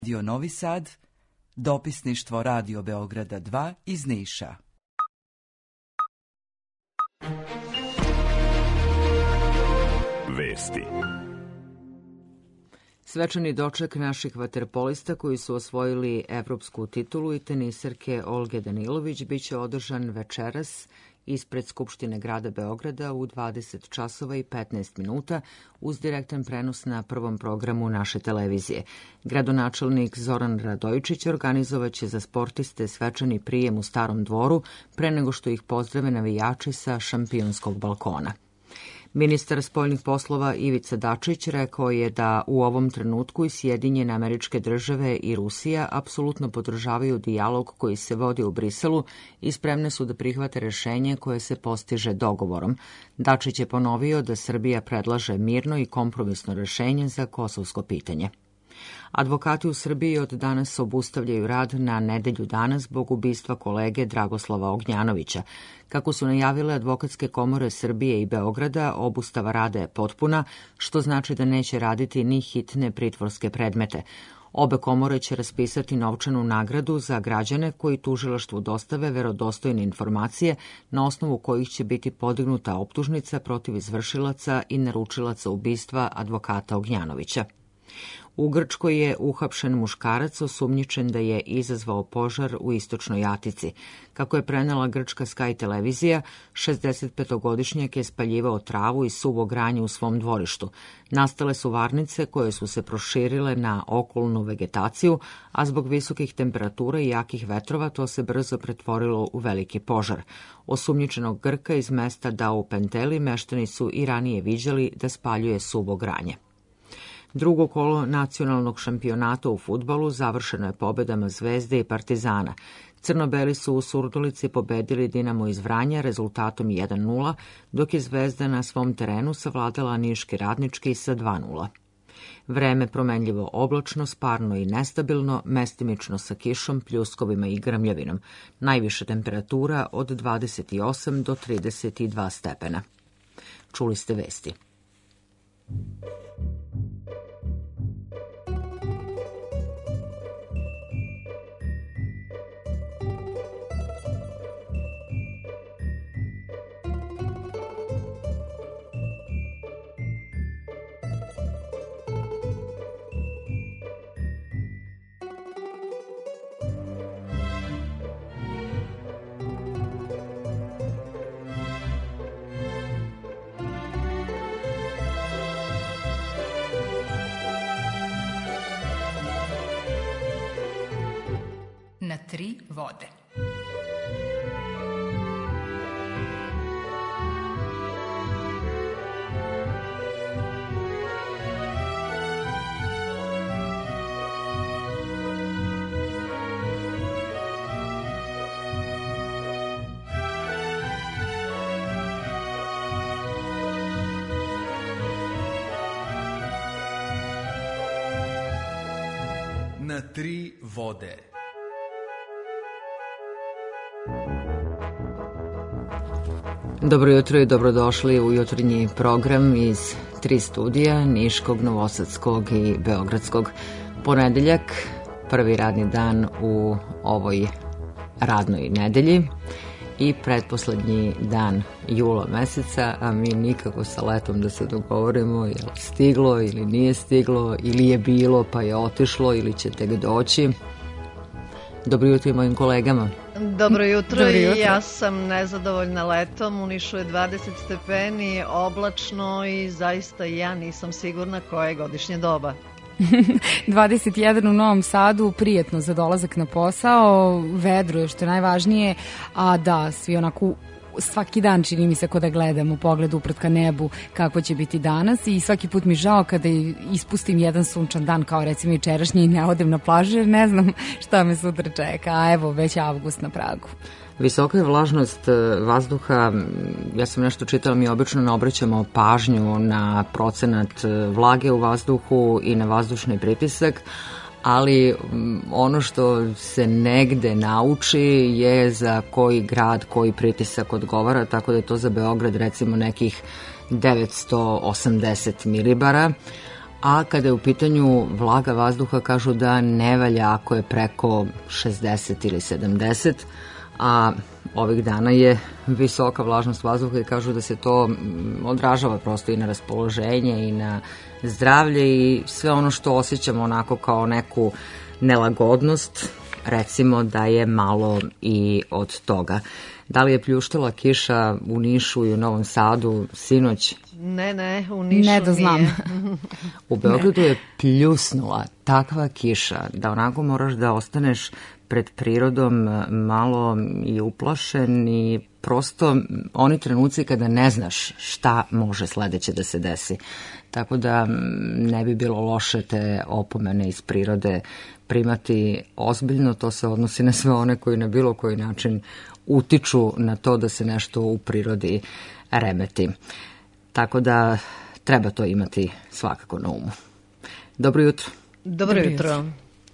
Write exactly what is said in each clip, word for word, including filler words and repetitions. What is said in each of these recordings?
Radio Novi Sad, dopisništvo Radio Beograda dva iz Niša. Vesti. Svečani doček naših vaterpolista koji su osvojili evropsku titulu i tenisarke Olge Danilović biće održan večeras ispred Skupštine grada Beograda u dvadeset časova i petnaest minuta uz direktan prenos na prvom programu naše televizije. Gradonačelnik Zoran Radojičić organizovaće za sportiste svečani prijem u Starom dvoru pre nego što ih pozdrave navijači sa šampionskog balkona. Ministar spoljnih poslova Ivica Dačić rekao je da u ovom trenutku i Sjedinjene Američke Države i Rusija apsolutno podržavaju dijalog koji se vodi u Briselu i spremne su da prihvate rešenje koje se postiže dogovorom. Dačić je ponovio da Srbija predlaže mirno i kompromisno rešenje za kosovsko pitanje. Advokati u Srbiji od danas obustavljaju rad na nedelju dana zbog ubistva kolege Dragoslava Ognjanovića. Kako su najavile advokatske komore Srbije i Beograda, obustava rada je potpuna, što znači da neće raditi ni hitne pritvorske predmete. Obe komore će raspisati novčanu nagradu za građane koji tužilaštvu dostave verodostojne informacije na osnovu kojih će biti podignuta optužnica protiv izvršilaca i naručilaca ubistva advokata Ognjanovića. U Grčkoj je uhapšen muškarac osumnjičen da je izazvao požar u istočnoj Atici. Kako je prenela grčka Sky televizija, šezdesetpetogodišnjak je spaljivao travu i suvo granje u svom dvorištu. Nastale su varnice koje su se proširile na okolnu vegetaciju, a zbog visokih temperatura i jakih vetrova to se brzo pretvorilo u veliki požar. Osumnjičenog Grka iz mesta Dau Penteli meštani su i ranije viđali da spaljuje suvo granje. Drugo kolo nacionalnog šampionata u fudbalu završeno je pobedama Zvezde i Partizana. Crno-beli su u Surdulici pobedili Dinamo iz Vranja rezultatom jedan nula, dok je Zvezda na svom terenu savladala Niški Radnički sa dva nula. Vreme promenljivo oblačno, sparno i nestabilno, mestimično sa kišom, pljuskovima i grmljavinom. Najviša temperatura od dvadeset osam do trideset dva stepena. Čuli ste vesti. Na tri vode. Na tri vode. Dobro jutro i dobrodošli u jutarnji program iz tri studija, Niškog, Novosadskog i Beogradskog. Ponedeljak, prvi radni dan u ovoj radnoj nedelji i pretposlednji dan jula meseca, a mi nikako sa letom da se dogovorimo je li stiglo ili nije stiglo, ili je bilo pa je otišlo ili će tek doći. Dobro jutro i mojim kolegama. Dobro jutro. Dobro i jutro. Ja sam nezadovoljna letom. U Nišu je dvadeset stepeni, oblačno i zaista ja nisam sigurna koje je godišnje doba. dvadeset jedan u Novom Sadu, prijetno za dolazak na posao, vedro je što je najvažnije, a da, svi onako svaki dan čini mi se ko da gledam u pogledu upred ka nebu kako će biti danas i svaki put mi žao kada ispustim jedan sunčan dan kao recimo jučerašnji i ne odem na plažu jer ne znam šta me sutra čeka, a evo već avgust na pragu. Visoka je vlažnost vazduha, ja sam nešto čitala, mi obično ne obraćamo pažnju na procenat vlage u vazduhu i na vazdušni pritisak, ali ono što se negde nauči je za koji grad, koji pritisak odgovara, tako da je to za Beograd recimo nekih devetsto osamdeset milibara, a kada je u pitanju vlaga vazduha kažu da ne valja ako je preko šezdeset ili sedamdeset, a ovih dana je visoka vlažnost vazduha i kažu da se to odražava prosto i na raspoloženje i na zdravlje i sve ono što osjećamo onako kao neku nelagodnost, recimo da je malo i od toga. Da li je pljuštala kiša u Nišu i u Novom Sadu sinoć? Ne, ne, u Nišu ne da znam. nije. U Beogradu je pljusnula takva kiša da onako moraš da ostaneš pred prirodom malo i uplašen i prosto oni trenuci kada ne znaš šta može sledeće da se desi. Tako da ne bi bilo loše te opomene iz prirode primati ozbiljno, to se odnosi na sve one koji na bilo koji način utiču na to da se nešto u prirodi remeti. Tako da treba to imati svakako na umu. Dobro jutro. Dobro jutro.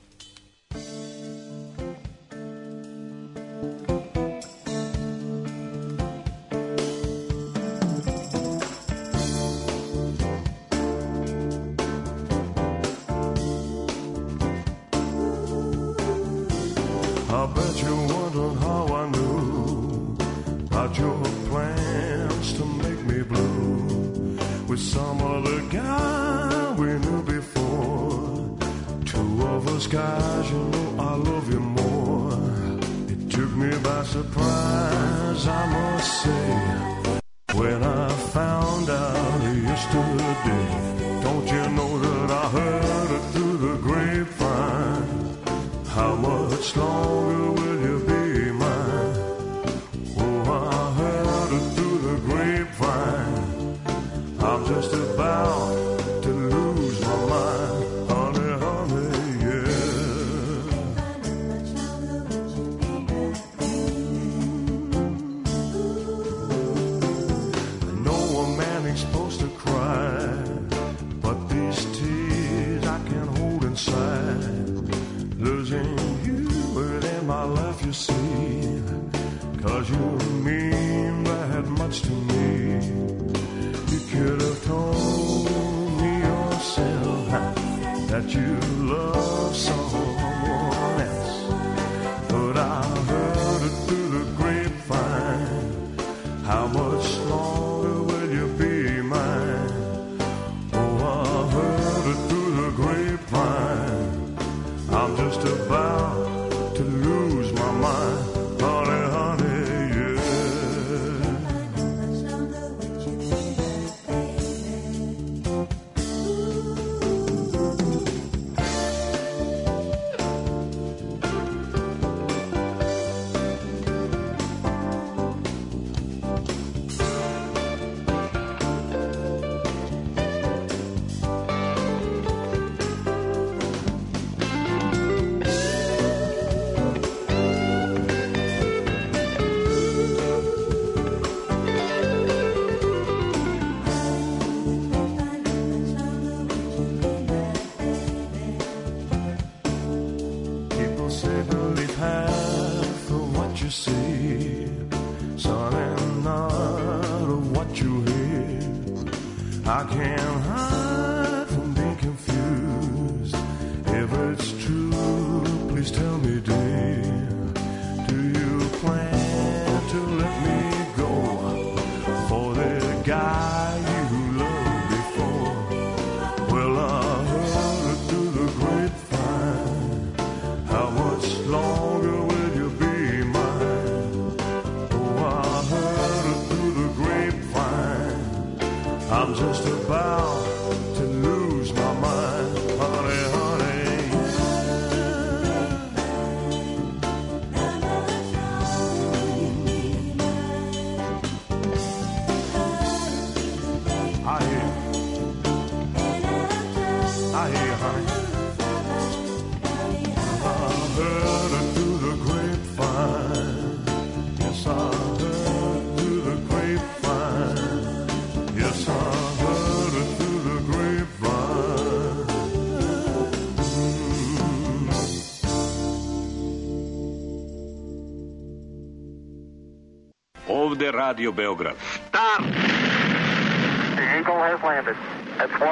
Ovde Radio Beograd. Stop! The Eagle has landed. That's one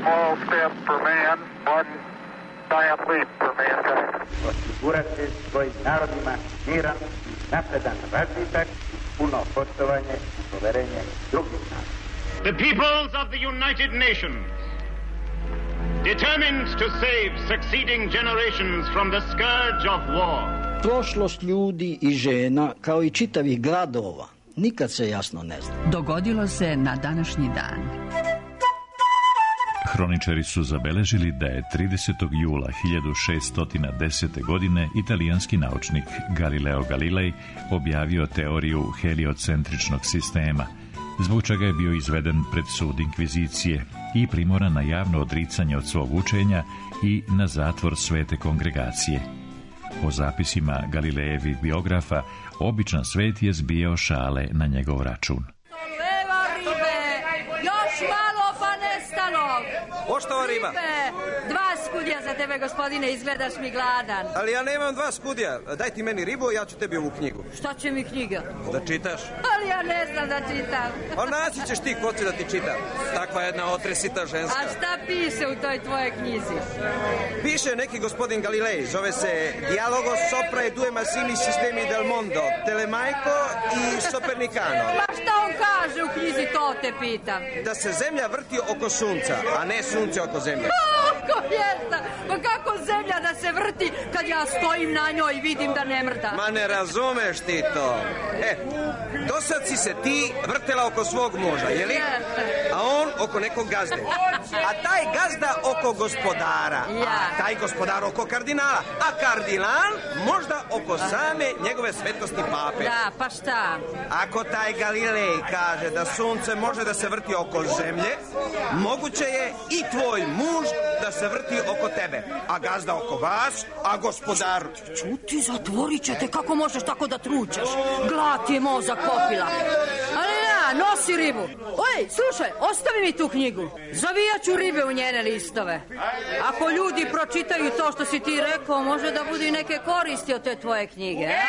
small step for man, one giant leap for mankind. Osigurati svojim narodima miran, napredan razvitak, puno poštovanje i poverenje drugih naroda. The peoples of the United Nations, determined to save succeeding generations from the scourge of war. Prošlost ljudi i žena, kao i čitavih gradova, nikad se jasno ne zna. Dogodilo se na današnji dan. Hroničari su zabeležili da je tridesetog jula hiljadu šeststo desete. godine italijanski naučnik Galileo Galilei objavio teoriju heliocentričnog sistema, zbog čega je bio izveden pred sud inkvizicije i primoran na javno odricanje od svog učenja i na zatvor Svete kongregacije. Po zapisima Galilejevih biografa, običan svet je zbijao šale na njegov račun. Poštova riba? Dva skudija za tebe, gospodine, izgledaš mi gladan. Ali ja nemam dva skudija. Daj ti meni ribu, ja ću tebi ovu knjigu. Šta će mi knjiga? Da čitaš. Ali ja ne znam da čitam. Pa naći ćeš ti ko će da ti čita. Takva jedna otresita ženska. A šta piše u toj tvojoj knjizi? Piše neki gospodin Galilei, zove se Dialogo sopra e due massimi sistemi del mondo, Telemaico i Sopernicano. Pa šta on kaže u knjizi, to te pitam? Da se zemlja vrti oko sunca, a ne sunce oko zemlje. Oko mjesta! Pa kako zemlja da se vrti kad ja stojim na njoj i vidim da ne mrda? Ma ne razumeš ti to. E, dosad si se ti vrtela oko svog muža, jeli? A on oko nekog gazde. A taj gazda oko gospodara. A taj gospodar oko kardinala. A kardinal možda oko same njegove svetosti pape. Da, pa šta? Ako taj Galilej kaže da sunce može da se vrti oko zemlje, moguće je i tvoj muž da se vrti oko tebe, a gazda oko vas, a gospodar... Čuti, zatvorit će te, kako možeš tako da tručaš? Glad ti je mozak popila. Ali ja, nosi ribu. Oj, slušaj, ostavi mi tu knjigu. Zavijat ću ribe u njene listove. Ako ljudi pročitaju to što si ti rekao, može da budu i neke koristi od te tvoje knjige, a?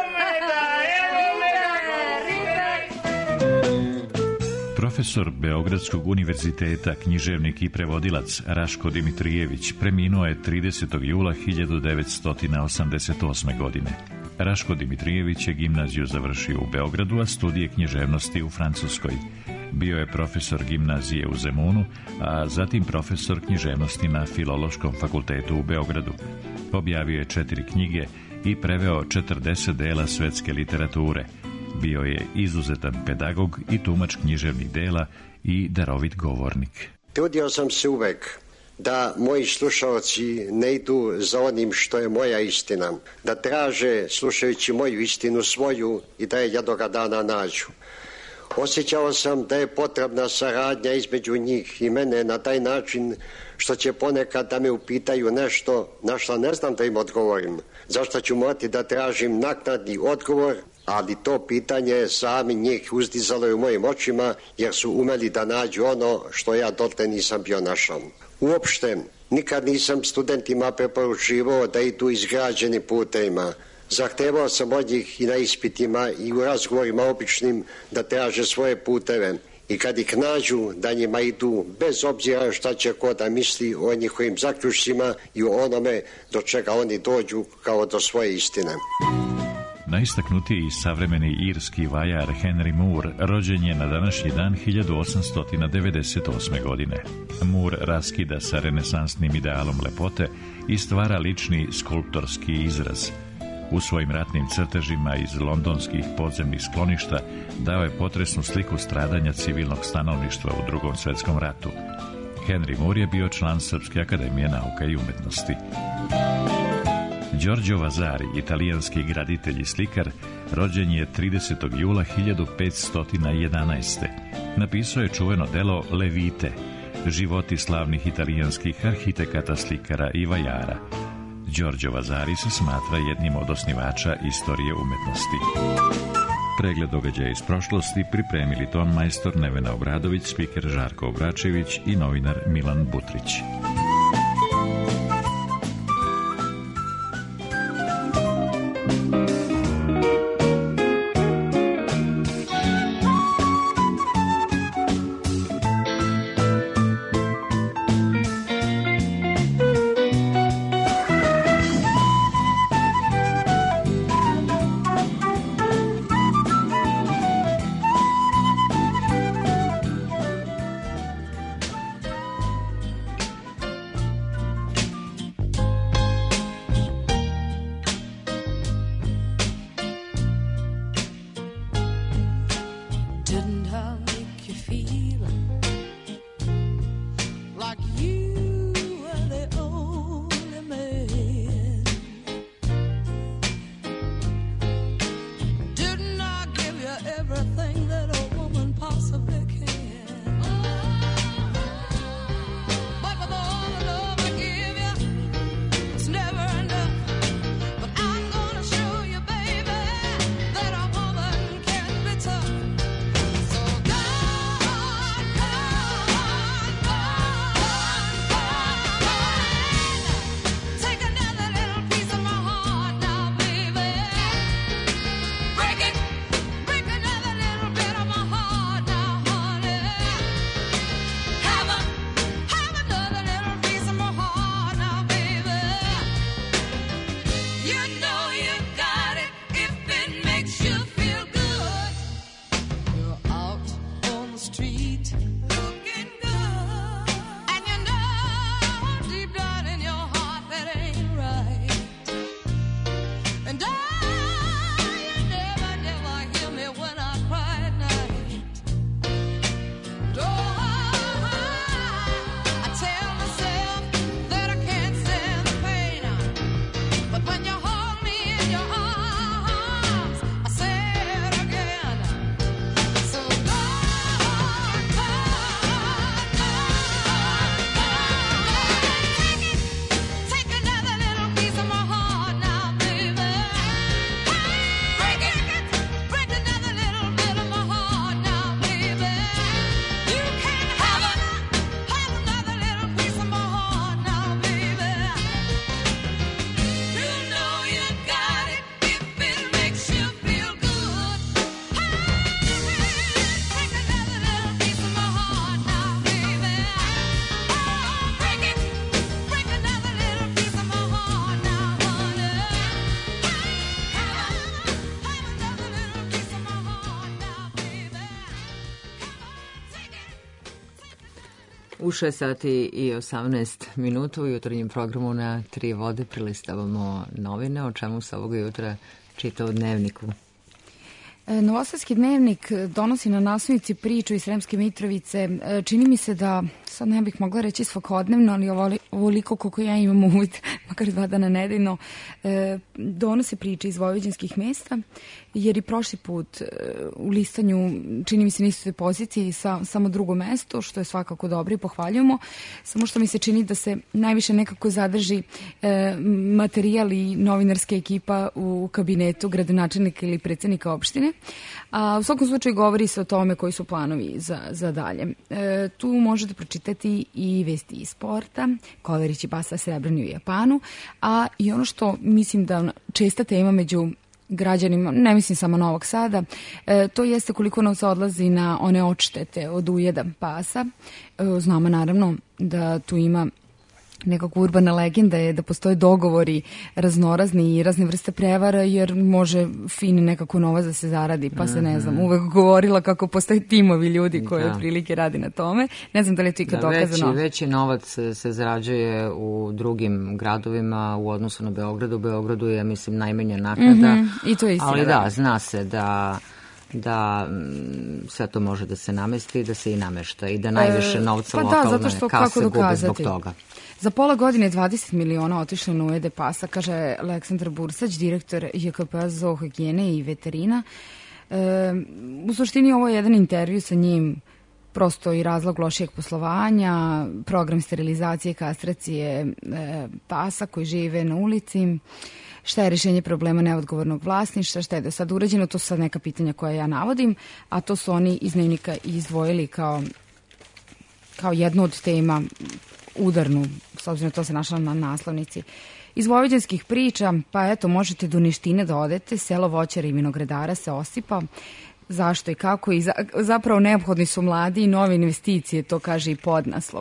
Profesor Beogradskog univerziteta, književnik i prevodilac Raško Dimitrijević preminuo je tridesetog jula hiljadu devetsto osamdeset osme. godine. Raško Dimitrijević je gimnaziju završio u Beogradu, a studije književnosti u Francuskoj. Bio je profesor gimnazije u Zemunu, a zatim profesor književnosti na Filološkom fakultetu u Beogradu. Objavio je četiri knjige i preveo četrdeset dela svetske literature. Bio je izuzetan pedagog i tumač književnih dela i darovit govornik. Trudio sam se uvek da moji slušalci ne idu za onim što je moja istina, da traže, slušajući moju istinu svoju, i da je jednoga dana nađu. Osjećao sam da je potrebna saradnja između njih i mene na taj način što će ponekad da me upitaju nešto na što ne znam da im odgovorim, zašto ću morati da tražim naknadni odgovor, ali to pitanje sami njih uzdizalo je u mojim očima, jer su umeli da nađu ono što ja dotle nisam bio našao. Uopšte, nikad nisam studentima preporučivao da idu izgrađeni putevima. Zahtevao sam od njih i na ispitima i u razgovorima običnim da traže svoje puteve i kad ih nađu da njima idu bez obzira šta će ko da misli o njihovim zaključcima i o onome do čega oni dođu kao do svoje istine. Najistaknutiji savremeni irski vajar Henry Moore rođen je na današnji dan hiljadu osamsto devedeset osme. godine. Moore raskida sa renesansnim idealom lepote i stvara lični skulptorski izraz. U svojim ratnim crtežima iz londonskih podzemnih skloništa dao je potresnu sliku stradanja civilnog stanovništva u Drugom svetskom ratu. Henry Moore je bio član Srpske akademije nauka i umetnosti. Giorgio Vasari, italijanski graditelj i slikar, rođen je tridesetog jula hiljadu petsto jedanaeste. Napisao je čuveno delo Le Vite, životi slavnih italijanskih arhitekata, slikara i vajara. Giorgio Vasari se smatra jednim od osnivača istorije umetnosti. Pregled događaja iz prošlosti pripremili ton majstor Nevena Obradović, spiker Žarko Obračević i novinar Milan Butrić. U šest sati i osamnaest minuta u jutarnjem programu na Tri vode prilistavamo novine, o čemu se ovoga jutra čita u Dnevniku. Novosadski dnevnik donosi na naslovnici priču iz Sremske Mitrovice. Čini mi se da, sad ne bih mogla reći svakodnevno, ali ovoliko koliko ja imam uvid, makar dva dana nedeljno, donose priče iz vojvođanskih mesta, jer i prošli put u listanju, čini mi se, nisu sve pozicije i sa, samo drugo mesto, što je svakako dobro i pohvaljujemo, samo što mi se čini da se najviše nekako zadrži e, materijal i novinarska ekipa u kabinetu gradonačelnika ili predsjednika opštine. A u svakom slučaju govori se o tome koji su planovi za, za dalje. E, tu možete pročitati i vesti iz sporta, Koverić i Basa srebrni u Japanu, a i ono što mislim da česta tema među građanima, ne mislim samo Novog Sada, e, to jeste koliko novca odlazi na one odštete od ujeda pasa. E, znamo naravno da tu ima nekako urbana legenda je da postoje dogovori raznorazni i razne vrste prevara, jer može fin nekako novac da se zaradi, pa se ne znam, uvek govorila kako postoje timovi ljudi koji da. Otprilike radi na tome. Ne znam da li je to ikad da, dokazano. Veći, veći novac se zarađuje u drugim gradovima u odnosu na Beogradu. U Beogradu je, mislim, najmanja naknada. Mm-hmm. I to je istina. Ali da, zna se da da sve to može da se namesti i da se i namešta i da najviše novca e, pa lokalne da, što, kase gube zbog toga. Za pola godine dvadeset miliona otišlo na ujede pasa, kaže Aleksandar Bursać, direktor J K P zoohigijene i veterina. E, u suštini ovo je jedan intervju sa njim, prosto i razlog lošijeg poslovanja, program sterilizacije, kastracije e, pasa koji žive na ulici, šta je rješenje problema neodgovornog vlasništva, šta je do sad urađeno, to su sad neka pitanja koja ja navodim, a to su oni iz Dnevnika izdvojili kao, kao jednu od tema udarnu, s obzirom to se našla na naslovnici. Iz vojvođanskih priča, pa eto, možete do Ništine da odete, selo voćara i vinogradara se osipa. Zašto i kako? I za, zapravo neophodni su mladi i nove investicije, to kaže i podnaslov.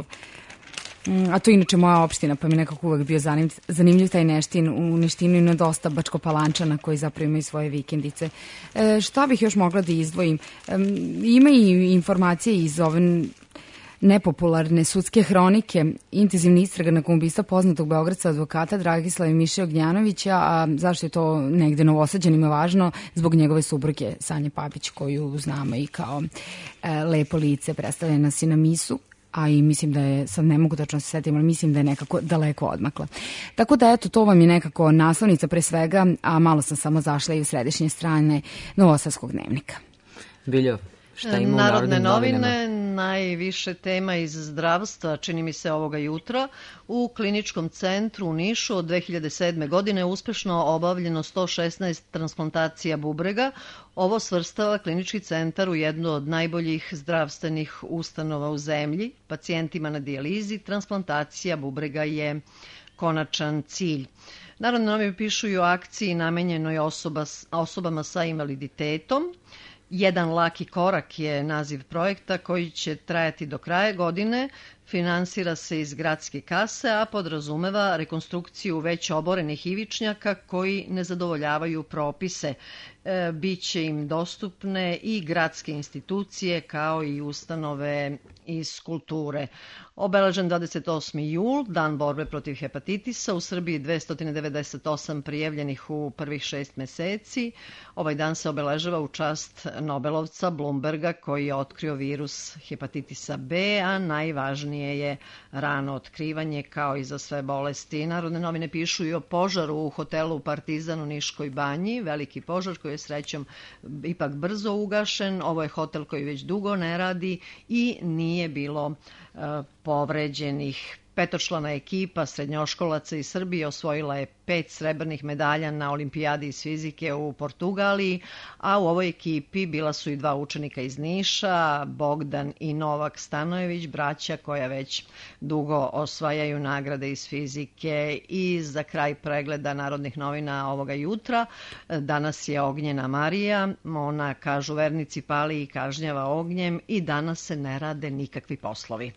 A to je inače moja opština, pa mi nekako uvek bio zanimljiv, zanimljiv taj Neštin. U Neštinu ima dosta Bačkopalančana koji zapravo imaju svoje vikendice. E, šta bih još mogla da izdvojim? E, ima i informacije iz ove nepopularne sudske hronike, intenzivna istraga nakon ubistva poznatog beogradskog advokata Dragislava Miše Ognjanovića, a zašto je to negde Novosađanima važno? Zbog njegove supruge Sanje Papić, koju znamo i kao e, lepo lice predstavljena si na misu, a i mislim da je, sad ne mogu tačno se setim, ali mislim da je nekako daleko odmakla. Tako da eto, to vam je nekako naslovnica pre svega, a malo sam samo zašla i u središnje strane Novosadskog dnevnika. Biljo, šta ima u Narodne novine, najviše tema iz zdravstva, čini mi se ovoga jutra. U kliničkom centru u Nišu od dve hiljade sedme. godine uspešno obavljeno sto šesnaest transplantacija bubrega. Ovo svrstava klinički centar u jednu od najboljih zdravstvenih ustanova u zemlji. Pacijentima na dijalizi transplantacija bubrega je konačan cilj. Narodne novine pišu i o akciji namenjenoj osoba, osobama sa invaliditetom. Jedan laki korak je naziv projekta koji će trajati do kraja godine. Finansira se iz gradske kase, a podrazumeva rekonstrukciju već oborenih ivičnjaka koji ne zadovoljavaju propise. E, biće im dostupne i gradske institucije kao i ustanove iz kulture. Obeležen dvadeset osmi jul, dan borbe protiv hepatitisa, u Srbiji dvesta devedeset osam prijavljenih u prvih šest meseci. Ovaj dan se obeležava u čast Nobelovca Blumberga koji je otkrio virus hepatitisa B, a najvažnije je rano otkrivanje kao i za sve bolesti. Narodne novine pišu i o požaru u hotelu Partizan u Niškoj banji, veliki požar koji je srećom ipak brzo ugašen. Ovo je hotel koji već dugo ne radi i nije bilo uh, povređenih. Petočlana ekipa srednjoškolaca iz Srbije osvojila je pet srebrnih medalja na olimpijadi iz fizike u Portugaliji, a u ovoj ekipi bila su i dva učenika iz Niša, Bogdan i Novak Stanojević, braća koja već dugo osvajaju nagrade iz fizike. I za kraj pregleda Narodnih novina ovoga jutra, danas je Ognjena Marija, ona, kažu vernici, pali i kažnjava ognjem i danas se ne rade nikakvi poslovi.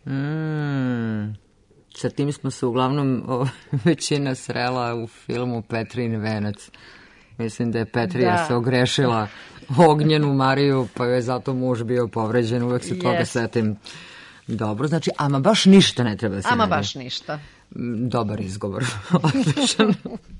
Mm. Sa tim smo se uglavnom o, većina srela u filmu Petrin venac. Mislim da je Petrija da. se ogrešila Ognjenu Mariju, pa je zato muž bio povređen. Uvek se yes. toga setim. Dobro, znači, ama baš ništa ne treba se Ama radi. baš ništa. Dobar izgovor. Odličan.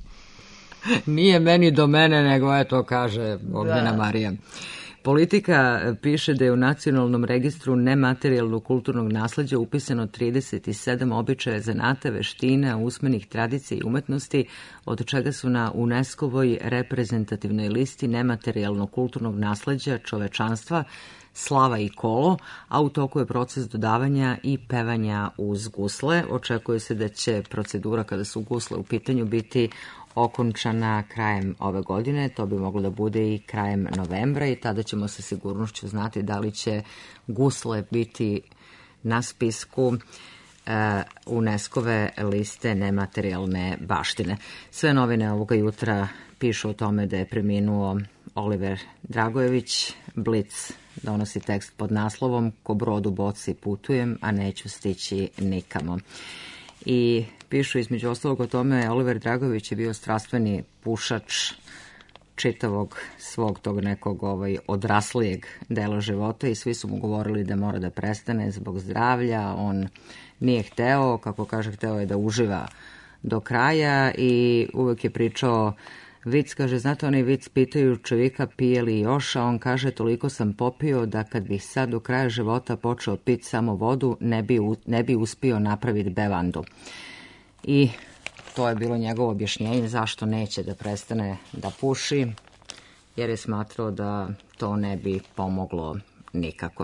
Nije meni do mene, nego eto kaže Ognjena Da. Marija. Politika piše da je u Nacionalnom registru nematerijalnog kulturnog nasleđa upisano trideset sedam običaja, zanata, veština, usmenih tradicija i umetnosti, od čega su na UNESCO-voj reprezentativnoj listi nematerijalnog kulturnog nasleđa čovečanstva slava i kolo, a u toku je proces dodavanja i pevanja uz gusle. Očekuje se da će procedura kada su gusle u pitanju biti okončana krajem ove godine, to bi moglo da bude i krajem novembra i tada ćemo sa sigurnošću znati da li će gusle biti na spisku e, UNESCO-ve liste nematerijalne baštine. Sve novine ovoga jutra pišu o tome da je preminuo Oliver Dragojević. Blic donosi tekst pod naslovom Ko brod u boci putujem, a neću stići nikamo. I pišu između ostalog o tome, Oliver Dragojević je bio strastveni pušač čitavog svog tog nekog ovaj, odraslijeg dela života i svi su mu govorili da mora da prestane zbog zdravlja. On nije hteo, kako kaže, hteo je da uživa do kraja i uvek je pričao vic, kaže, znate onaj vic, pitaju čovjeka pije li još, a on kaže, toliko sam popio da kad bih sad do kraja života počeo piti samo vodu, ne bi, ne bi uspio napraviti bevandu. I to je bilo njegovo objašnjenje zašto neće da prestane da puši, jer je smatrao da to ne bi pomoglo nikako.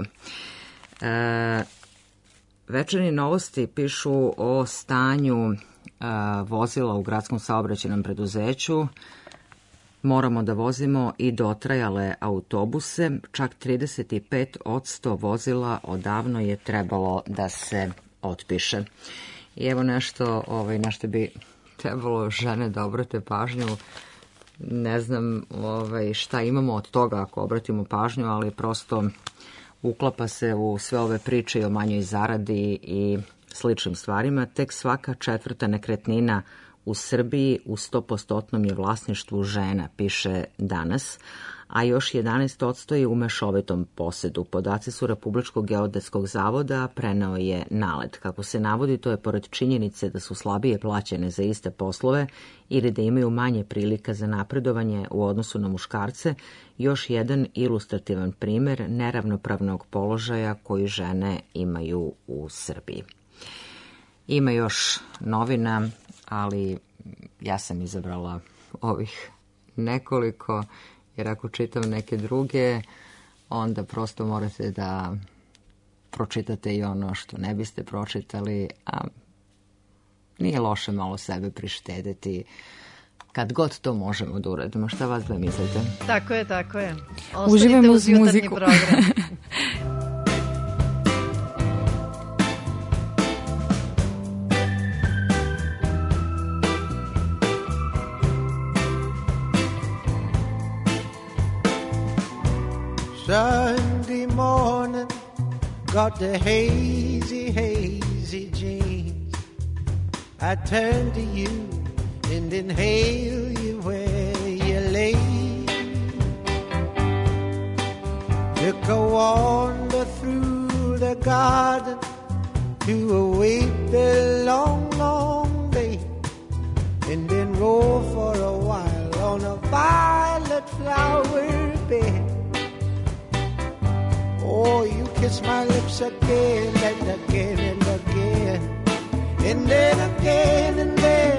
E, Večernje novosti pišu o stanju e, vozila u gradskom saobraćajnom preduzeću. Moramo da vozimo i dotrajale autobuse, čak trideset pet posto vozila odavno je trebalo da se otpiše. I evo nešto, ovaj, na što bi trebalo žene da obrate pažnju. Ne znam ovaj, šta imamo od toga ako obratimo pažnju, ali prosto uklapa se u sve ove priče i o manjoj zaradi i sličnim stvarima. Tek svaka četvrta nekretnina u Srbiji u sto posto je vlasništvu žena, piše Danas, a još jedanaest posto je u mešovitom posedu. Podaci su Republičkog geodetskog zavoda, preneo je Nalet. Kako se navodi, to je pored činjenice da su slabije plaćene za iste poslove ili da imaju manje prilika za napredovanje u odnosu na muškarce, još jedan ilustrativan primer neravnopravnog položaja koji žene imaju u Srbiji. Ima još novina, ali ja sam izabrala ovih nekoliko, jer ako čitam neke druge, onda prosto morate da pročitate i ono što ne biste pročitali, a nije loše malo sebe prištedeti kad god to možemo da uradimo. Šta vas da mislite? Tako je, tako je. Uživajmo uz jutarnji muziku. program. Sunday morning, got the hazy, hazy jeans. I turn to you and inhale you where you lay. Took a wander through the garden to await the long, long day, and then roll for a while on a violet flower bed. Oh, you kiss my lips again and again and again, and then again and then.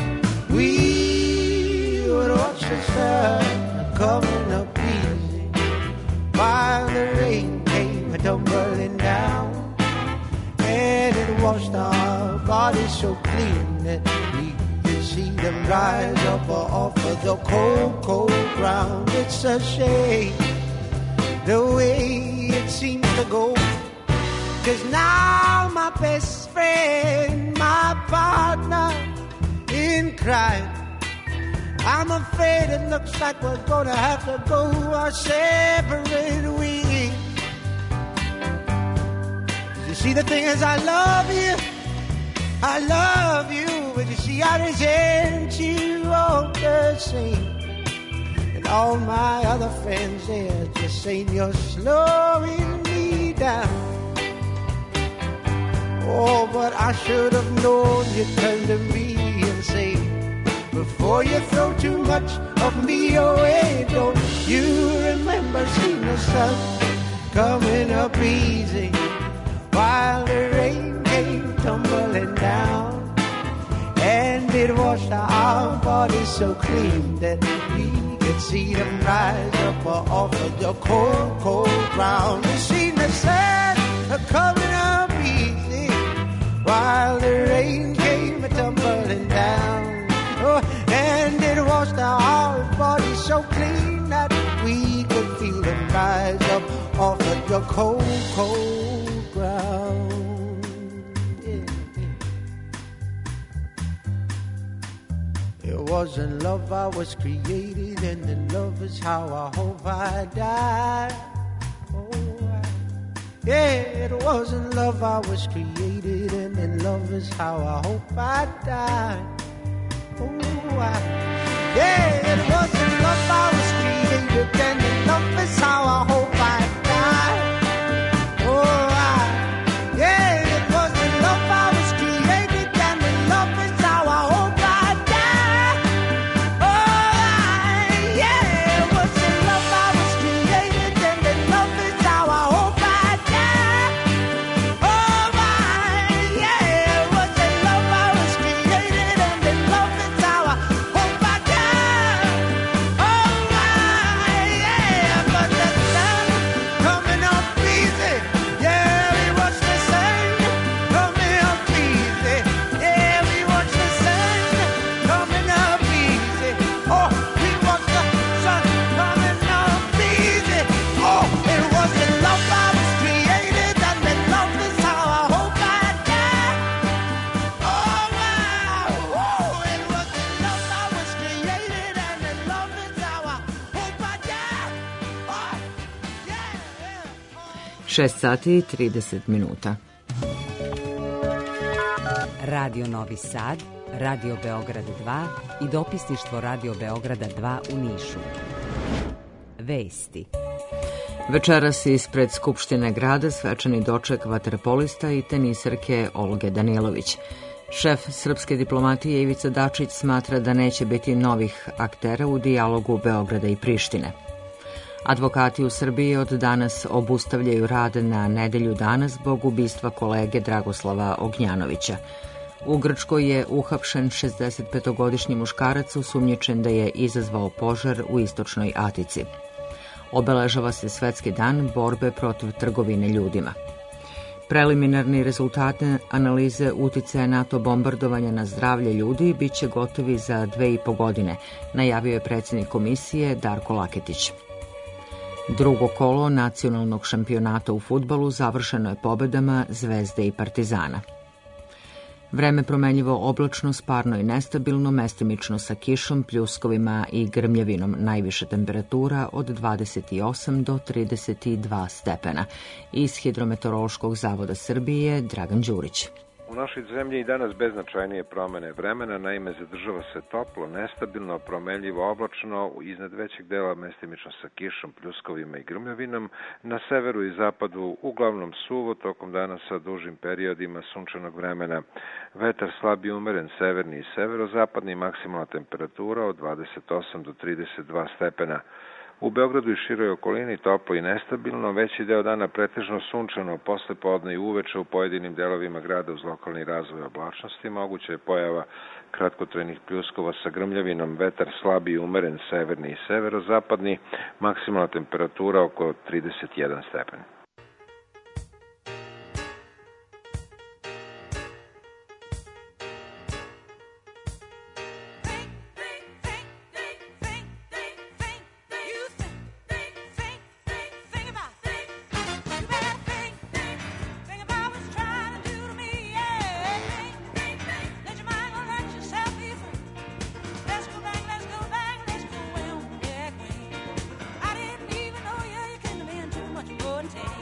We would watch the sun coming up easy while the rain came tumbling down, and it washed our bodies so clean that we could see them rise up off of the cold, cold ground. It's a shame the way it seems to go, 'cause now my best friend, my partner in crime, I'm afraid it looks like we're gonna have to go our separate ways. You see, the thing is, I love you, I love you, but you see, I resent you all the same. All my other friends, they're just saying you're slowing me down. Oh, but I should have known you'd turn to me and say, before you throw too much of me away, don't you remember seeing the sun coming up easy while the rain came tumbling down, and it washed our bodies so clean that we could see them rise up off of the cold, cold ground. You seen the sun coming up easy while the rain came tumbling down, oh, and it washed our bodies so clean that we could feel them rise up off of the cold, cold ground. Yeah, yeah. It wasn't love I was created, and then love is how I hope I die. Oh, I, yeah, it wasn't love I was created, and then love is how I hope I die. Oh, I, yeah, it wasn't love I was created, and then love is how I hope I die. Oh, I, yeah, it wasn't love I was created, and then love is how I hope I die. Oh, I, yeah, it wasn't love I was created, and then love is how I hope I die. Oh, I, yeah, it wasn't love I was created, and then love is how I hope I die. Oh, I, yeah, but the sun coming up easy. Yeah, we watch the sun coming up easy. Yeah, we watch the sun coming up easy. Oh, we watch the sun coming up easy. Oh, it wasn't love I was created, and then love is how I hope I die. Oh, wow, whoa, it wasn't love I was created, and then love is how I hope I die. Oh, yeah, yeah. šest sati i trideset minuta. Radio Novi Sad, Radio Beograd dva i dopisništvo Radio Beograda dva u Nišu. Vesti. Večeras ispred Skupštine grada svečani doček vaterpolista i teniserke Olge Danilović. Šef srpske diplomatije Ivica Dačić smatra da neće biti novih aktera u dijalogu Beograda i Prištine. Advokati u Srbiji od danas obustavljaju rad na nedelju dana zbog ubistva kolege Dragoslava Ognjanovića. U Grčkoj je uhapšen šezdesetpetogodišnji muškarac osumnjičen da je izazvao požar u istočnoj Atici. Obeležava se Svetski dan borbe protiv trgovine ljudima. Preliminarni rezultati analize uticaja NATO bombardovanja na zdravlje ljudi biće gotovi za dve i po godine, najavio je predsjednik komisije Darko Laketić. Drugo kolo nacionalnog šampionata u fudbalu završeno je pobedama Zvezde i Partizana. Vreme promenljivo oblačno, sparno i nestabilno, mestimično sa kišom, pljuskovima i grmljavinom. Najviša temperatura od dvadeset osam do trideset dva stepena. Iz Hidrometeorološkog zavoda Srbije Dragan Đurić. U našoj zemlji i danas beznačajnije promene vremena, naime zadržava se toplo, nestabilno, promenljivo oblačno, iznad većeg dela mestimično sa kišom, pljuskovima i grmljavinom, na severu i zapadu uglavnom suvo, tokom dana sa dužim periodima sunčanog vremena. Vetar slab i umeren, severni i severozapadni, maksimalna temperatura od dvadeset osam do trideset dva stepena. U Beogradu i široj okolini toplo i nestabilno, veći deo dana pretežno sunčano, posle podne i uveče u pojedinim delovima grada uz lokalni razvoj oblačnosti, moguća je pojava kratkotrajnih pljuskova sa grmljavinom, vetar slabi i umeren, severni i severozapadni, maksimalna temperatura oko trideset jedan stepen. Too much more than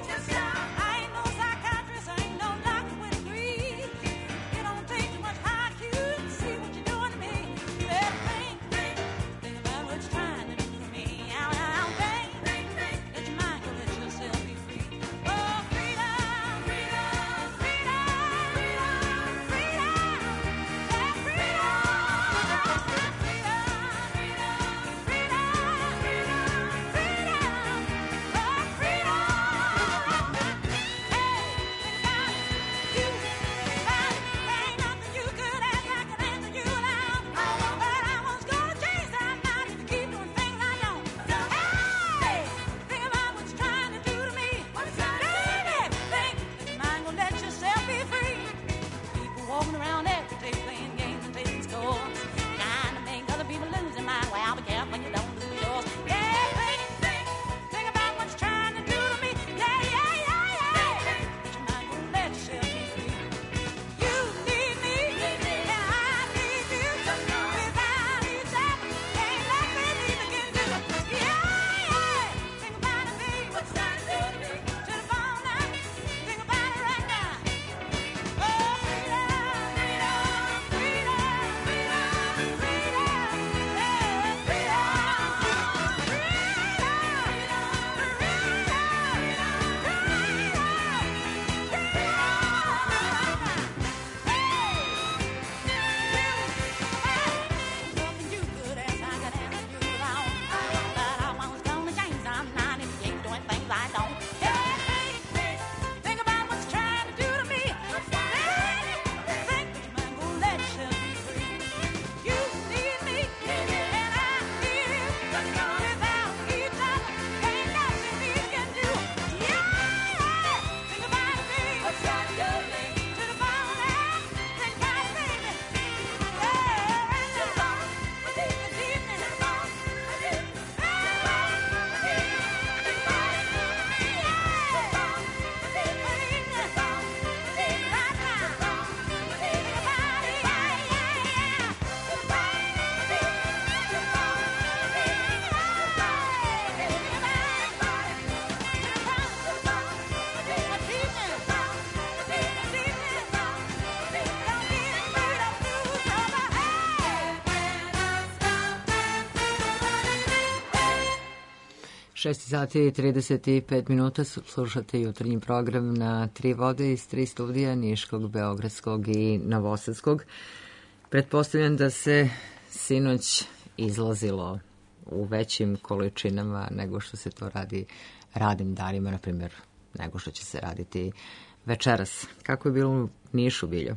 šest sati i trideset pet minuta, slušate jutarnji program na Tri vode iz tri studija, Niškog, Beogradskog i Novosadskog. Pretpostavljam da se sinoć izlazilo u većim količinama nego što se to radi radnim danima, na primjer, nego što će se raditi večeras. Kako je bilo u Nišu, Biljo?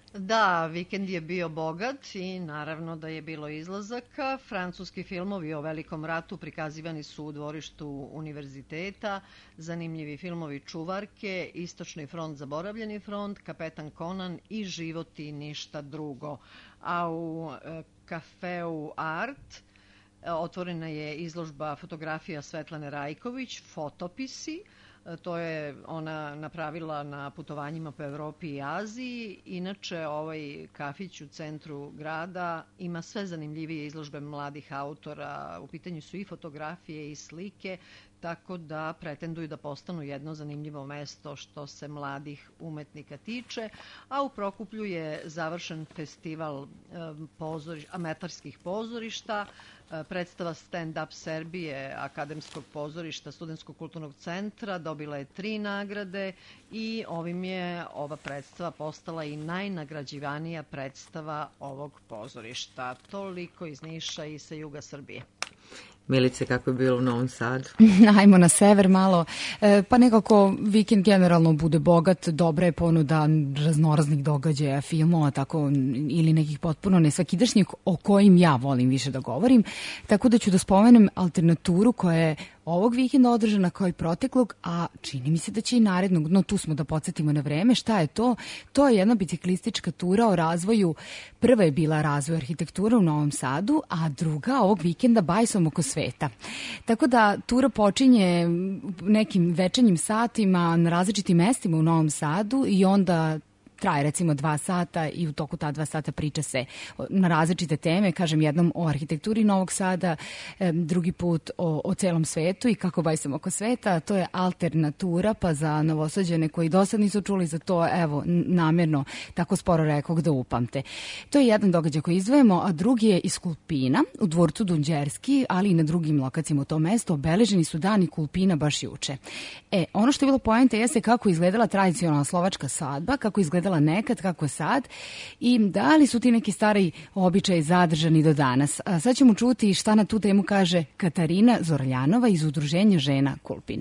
Da, vikend je bio bogat i naravno da je bilo izlazaka. Francuski filmovi o Velikom ratu prikazivani su u dvorištu univerziteta, zanimljivi filmovi Čuvarke, Istočni front, Zaboravljeni front, Kapetan Konan i Život i ništa drugo. A u e, kafeu Art e, otvorena je izložba fotografija Svetlane Rajković, Fotopisi. To je ona napravila na putovanjima po Evropi i Aziji. Inače, ovaj kafić u centru grada ima sve zanimljivije izložbe mladih autora. U pitanju su i fotografije i slike, tako da pretenduju da postanu jedno zanimljivo mesto što se mladih umetnika tiče. A u Prokuplju je završen festival pozoriš, amaterskih pozorišta, predstava Stand Up Serbije, Akademskog pozorišta Studentskog kulturnog centra, dobila je tri nagrade i ovim je ova predstava postala i najnagrađivanija predstava ovog pozorišta. Toliko iz Niša i sa juga Srbije. Milice, kako je bilo u Novom Sadu? Ajmo na sever malo. E, pa nekako vikend generalno bude bogat, dobra je ponuda raznoraznih događaja, filmova, tako, ili nekih potpuno nesvakidašnjih o kojim ja volim više da govorim. Tako da ću da spomenem alternaturu koja je ovog vikenda održana kao i proteklog, a čini mi se da će i narednog, no tu smo da podsjetimo na vreme. Šta je to? To je jedna biciklistička tura o razvoju, prva je bila razvoj arhitekture u Novom Sadu, a druga ovog vikenda bajsom oko sveta. Tako da tura počinje nekim večernjim satima na različitim mestima u Novom Sadu i onda traje recimo dva sata i u toku ta dva sata priča se na različite teme, kažem jednom o arhitekturi Novog Sada, drugi put o, o celom svetu i kako bajsam oko sveta. To je alternatura, pa za Novosađane koji do sad nisu čuli za to, evo, namjerno tako sporo rekao da upamte. To je jedan događaj koji izdvojemo, a drugi je iz Kulpina u dvorcu Dunđerski, ali i na drugim lokacijama u tom mestu. Obeleženi su dani Kulpina baš juče. E, ono što je bilo poenta jeste kako izgledala tradicionalna slovačka svadba, kako izgledala nekad, kako sad i da li su ti neki stari običaji zadržani do danas. A sad ćemo čuti šta na tu temu kaže Katarina Zorljanova iz Udruženja žena Kulpin.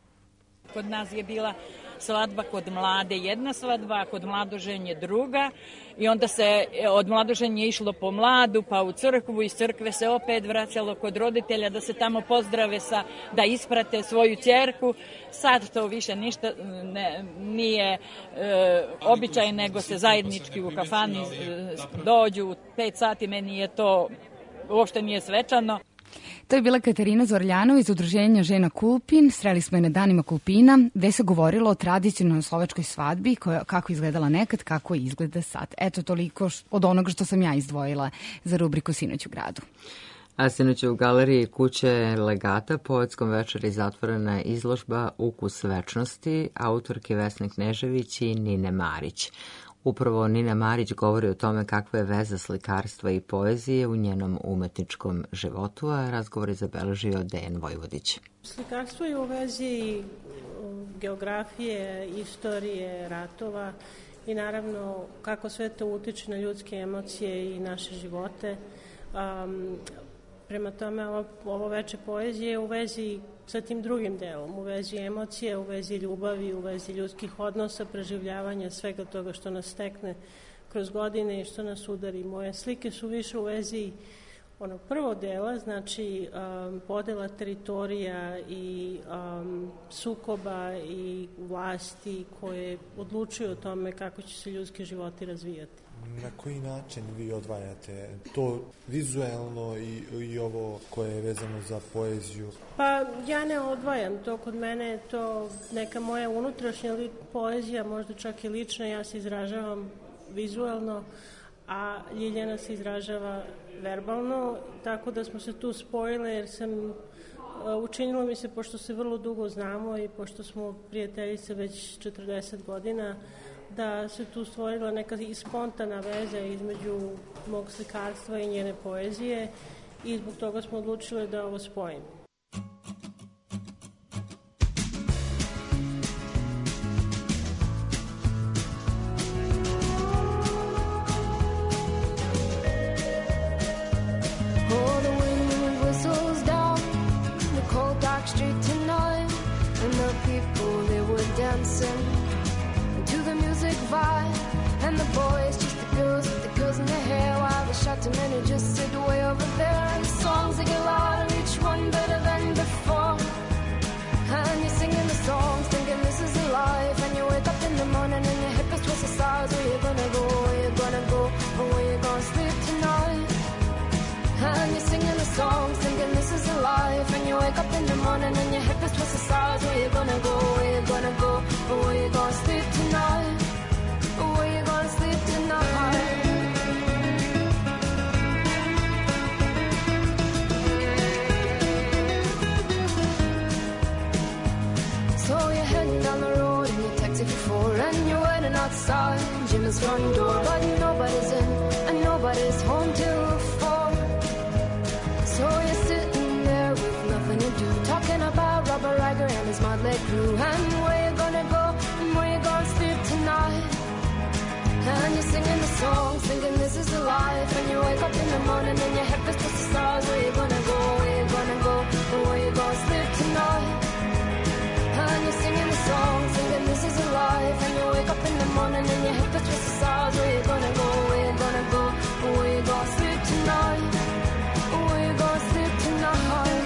Kod nas je bila svadba kod mlade jedna svadba, kod mladoženje druga i onda se od mladoženje išlo po mladu pa u crkvu, iz crkve se opet vraćalo kod roditelja da se tamo pozdrave sa, da isprate svoju ćerku. Sad to više ništa ne, nije e, običaj, nego se zajednički u kafani e, dođu u pet sati, meni je to uopšte nije svečano. To je bila Katarina Zorljanova iz Udruženja žena Kulpin. Sreli smo je na danima Kulpina, gde se govorilo o tradicionalnoj slovačkoj svadbi, koja, kako izgledala nekad, kako izgleda sad. Eto toliko od onoga što sam ja izdvojila za rubriku Sinoć u gradu. A sinoć u galeriji Kuće Legata poetskom večeri zatvorena izložba Ukus večnosti autorke Vesne Knežević i Nine Marić. Upravo Nina Marić govori o tome kakva je veza slikarstva i poezije u njenom umetničkom životu, a razgovor je zabeležio Dejan Vojvodić. Slikarstvo je u vezi geografije, istorije, ratova i naravno kako sve to utiče na ljudske emocije i naše živote. Um, prema tome ovo, ovo veče poezije je u vezi sa tim drugim delom, u vezi emocije, u vezi ljubavi, u vezi ljudskih odnosa, preživljavanja, svega toga što nas stekne kroz godine i što nas udari. Moje slike su više u vezi onog prvog dela, znači um, podela teritorija i um, sukoba i vlasti koje odlučuju o tome kako će se ljudski životi razvijati. Na koji način vi odvajate to vizuelno i, i ovo koje je vezano za poeziju? Pa ja ne odvajam to, kod mene je to neka moja unutrašnja li, poezija, možda čak i lična, ja se izražavam vizuelno, a Ljiljana se izražava verbalno, tako da smo se tu spojile jer sam učinilo mi se, pošto se vrlo dugo znamo i pošto smo prijateljice već četrdeset godina, da se tu stvorila neka i spontana veza između mog slikarstva i njene poezije i zbog toga smo odlučili da ovo spojimo. dancing to the music vibe. And the boys, just the girls with the girls in their hair, while the shouting men who just sit way over there. And the songs they get louder, each one better than before. And you're singing the songs, thinking this is a life. And you wake up in the morning and your hip is twisted sides. Where you gonna go, where you gonna go, or where you gonna sleep tonight? And you're singing the songs, thinking this is a life. And you wake up in the morning and your hip is twisted sides. Where you gonna go, where you gonna go, or where you gonna sleep tonight? Or where you gonna sleep tonight? So you're heading down the road in your taxi for four, and you're waiting outside Jim's front door, but nobody's in and nobody's home till four. So you're sitting there with nothing to do, talking about Robert Riger and his motley crew, and where you gonna go and where you gonna sleep tonight. And you're singing the songs, thinking this is the life. And you wake up in the morning and your head is just the stars. Where you gonna go, where you gonna go, and where you gonna sleep tonight. And you're singing the songs, thinking this is a life. And you wake up in the morning and your head is just the stars. Where you gonna go, where you gonna go, and where you gonna sleep tonight. Where you gonna sleep tonight.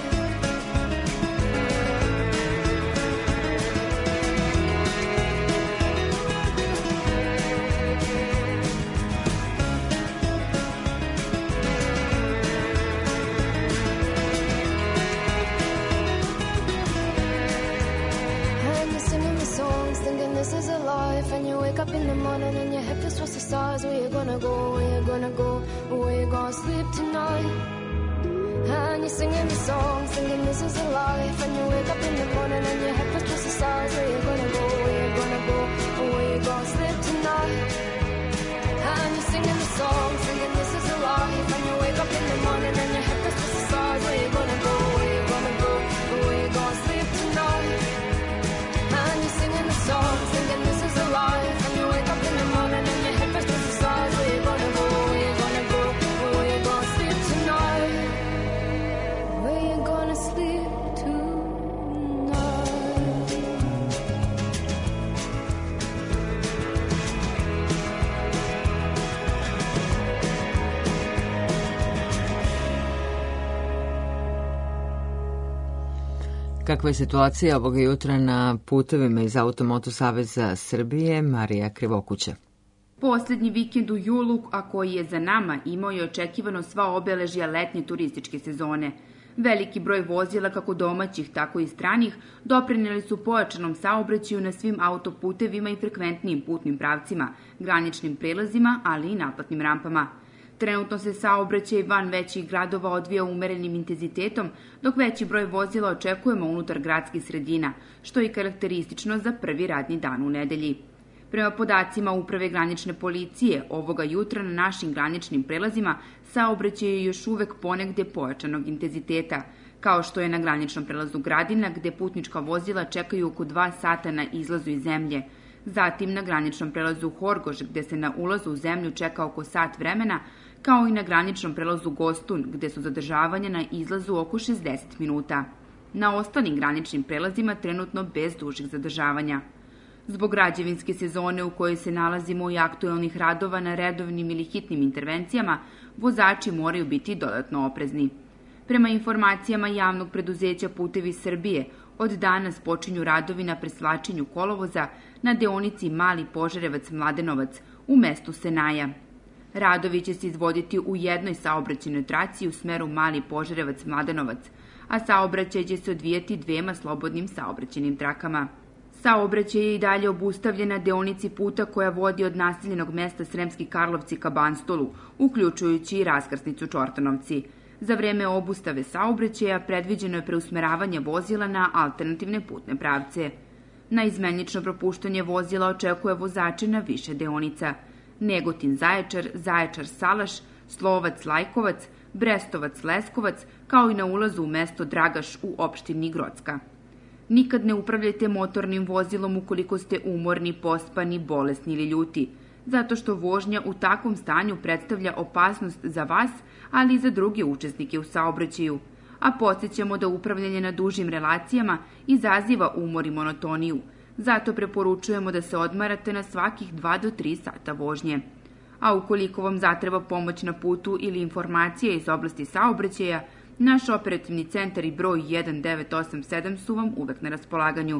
This is a life, and you wake up in the morning and your head feels towards the stars. Where you gonna go, where you gonna go, where you gonna sleep tonight. And you're singing the song, singing this is a life. And you wake up in the morning and your head feels towards the stars. Where you gonna go, where you gonna go, where you gonna sleep tonight. And you're singing the song, singing this is a life. And you wake up in the morning and your head feels towards the stars. Where you gonna go, where you gonna go, where you gonna sleep tonight. And you're singing the song, singing this is a life. And you wake up in the morning and your head first to the stars. Where you gonna go, where you gonna go, where you gonna sleep tonight. Where you gonna sleep Kakva je situacija ovoga jutra na putevima iz Automoto Saveza Srbije? Marija Krivokuća. Poslednji vikend u julu, a koji je za nama, imao je očekivano sva obeležja letnje turističke sezone. Veliki broj vozila, kako domaćih, tako i stranih, doprineli su pojačanom saobraćaju na svim autoputevima i frekventnijim putnim pravcima, graničnim prelazima, ali i naplatnim rampama. Trenutno se saobraćaj van većih gradova odvija umerenim intenzitetom, dok veći broj vozila očekujemo unutar gradskih sredina, što je karakteristično za prvi radni dan u nedelji. Prema podacima Uprave granične policije, ovoga jutra na našim graničnim prelazima saobraćaj je još uvek ponegde pojačanog intenziteta, kao što je na graničnom prelazu Gradina, gde putnička vozila čekaju oko dva sata na izlazu iz zemlje, zatim na graničnom prelazu Horgoš, gde se na ulazu u zemlju čeka oko sat vremena, kao i na graničnom prelazu Gostun, gde su zadržavanja na izlazu oko šezdeset minuta. Na ostalim graničnim prelazima trenutno bez dužih zadržavanja. Zbog građevinske sezone u kojoj se nalazimo i aktuelnih radova na redovnim ili hitnim intervencijama, vozači moraju biti dodatno oprezni. Prema informacijama javnog preduzeća Putevi Srbije, od danas počinju radovi na presvlačenju kolovoza na deonici Mali Požarevac-Mladenovac u mestu Senaja. Radovi će se izvoditi u jednoj saobraćajnoj traci u smeru Mali Požarevac-Mladenovac, a saobraćaj će se odvijati dvema slobodnim saobraćajnim trakama. Saobraćaj je i dalje obustavljen na deonici puta koja vodi od naseljenog mesta Sremski Karlovci ka Banstolu, uključujući i raskrsnicu Čortanovci. Za vreme obustave saobraćaja predviđeno je preusmeravanje vozila na alternativne putne pravce. Na izmenično propuštanje vozila očekuje vozače na više deonica: Negotin-Zaječar, Zaječar-Salaš, Slovac-Lajkovac, Brestovac-Leskovac, kao i na ulazu u mesto Dragaš u opštini Grocka. Nikad ne upravljajte motornim vozilom ukoliko ste umorni, pospani, bolesni ili ljuti, zato što vožnja u takvom stanju predstavlja opasnost za vas, ali i za druge učesnike u saobraćaju, a podsjećamo da upravljanje na dužim relacijama izaziva umor i monotoniju, Zato preporučujemo da se odmarate na svakih dva do tri sata vožnje. A ukoliko vam zatreba pomoć na putu ili informacije iz oblasti saobraćaja, naš operativni centar i broj jedan devet osam sedam su vam uvek na raspolaganju.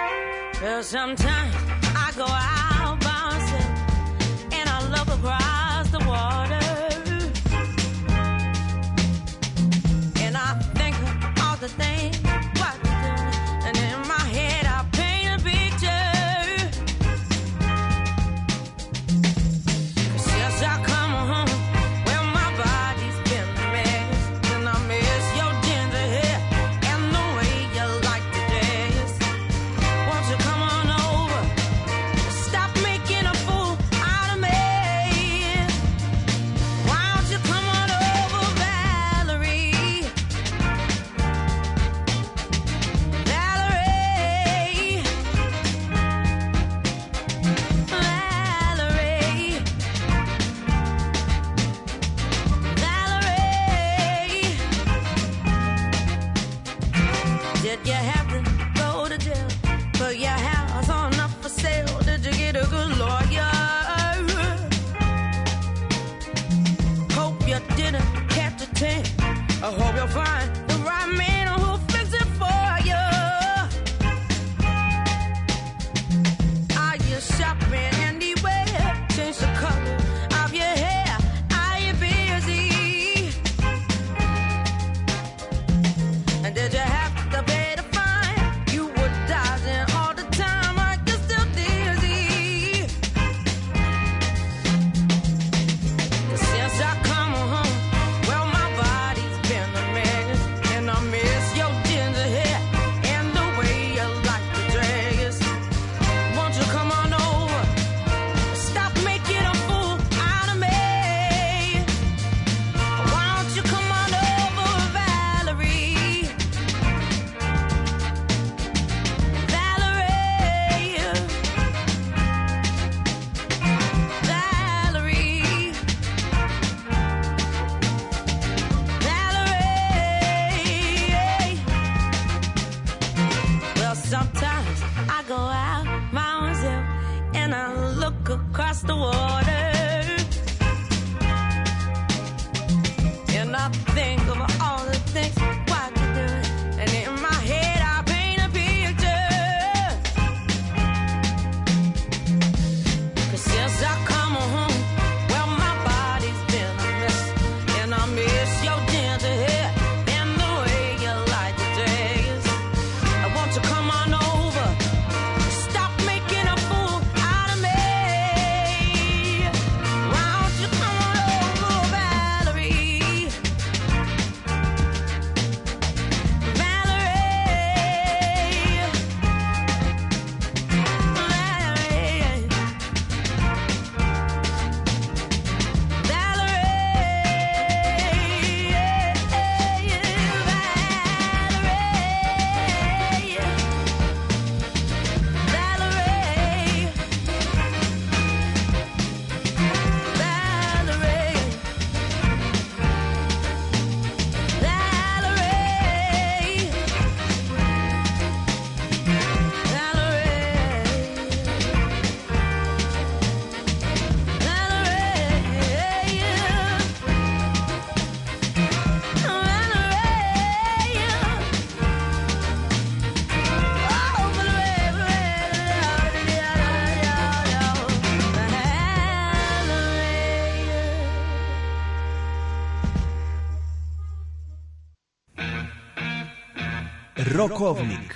Rokovnik.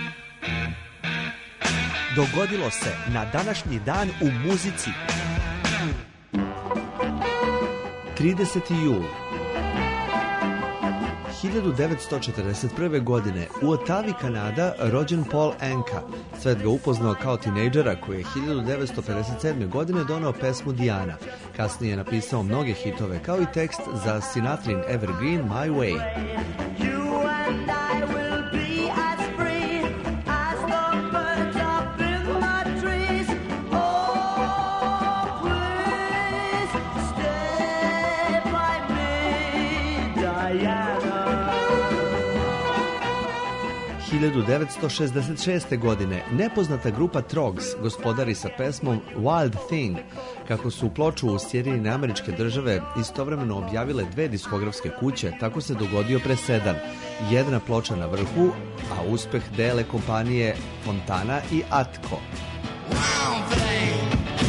Dogodilo se na današnji dan u muzici. trideseti jul hiljadu devetsto četrdeset prve. godine u Otavi, Kanada, rođen Paul Anka. Svet ga upoznao kao tinejdžera koji je hiljadu devetsto pedeset sedme. godine doneo pesmu Diana. Kasnije je napisao mnoge hitove kao i tekst za Sinatrin evergreen My Way. hiljadu devetsto šezdeset šeste. godine nepoznata grupa Trogs gospodari sa pesmom Wild Thing. Kako su ploču u Sjedinjene Američke Države istovremeno objavile dve diskografske kuće, tako se dogodio presedan. Jedna ploča na vrhu, a uspeh dele kompanije Fontana i Atco. Wild thing,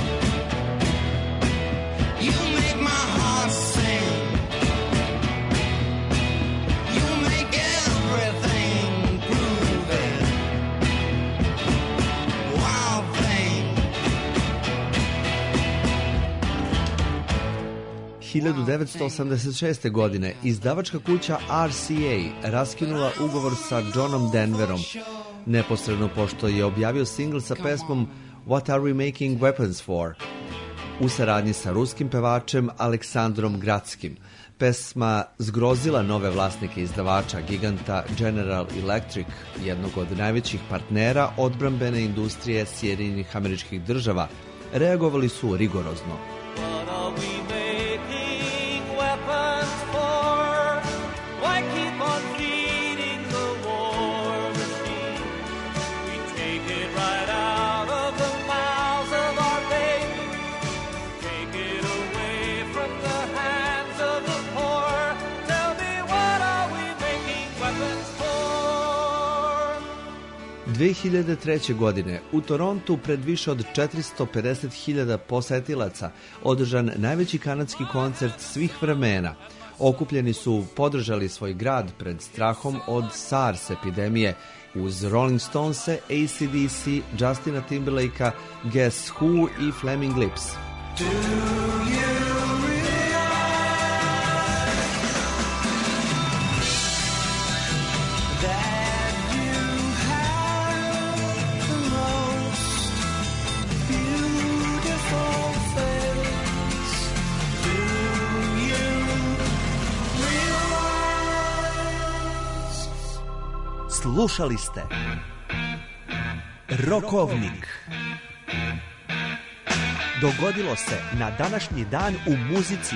you make my heart sing. You make everything groovy. Wild thing. hiljadu devetsto osamdeset šeste. godine izdavačka kuća R C A raskinula ugovor sa Johnom Denverom, neposredno pošto je objavio singl sa pesmom What Are We Making Weapons For, u saradnji sa ruskim pevačem Aleksandrom Gradskim. Pesma zgrozila nove vlasnike izdavača giganta General Electric, jednog od najvećih partnera odbrambene industrije Sjedinjenih Američkih Država. Reagovali su rigorozno. What are we making weapons for? Why keep on feeding the war machine? We take it right out of the mouths of our babies. Take it away from the hands of the poor. Tell me, what are we making weapons for? dve hiljade treće. godine u Torontu pred više od četiristo pedeset hiljada posetilaca održan najveći kanadski koncert svih vremena. Okupljeni su podržali svoj grad pred strahom od SARS epidemije uz Rolling Stonese, A C D C, Justina Timberlakea, Guess Who i Flaming Lips. Do you Slušali ste Rokovnik. Dogodilo se na današnji dan u muzici.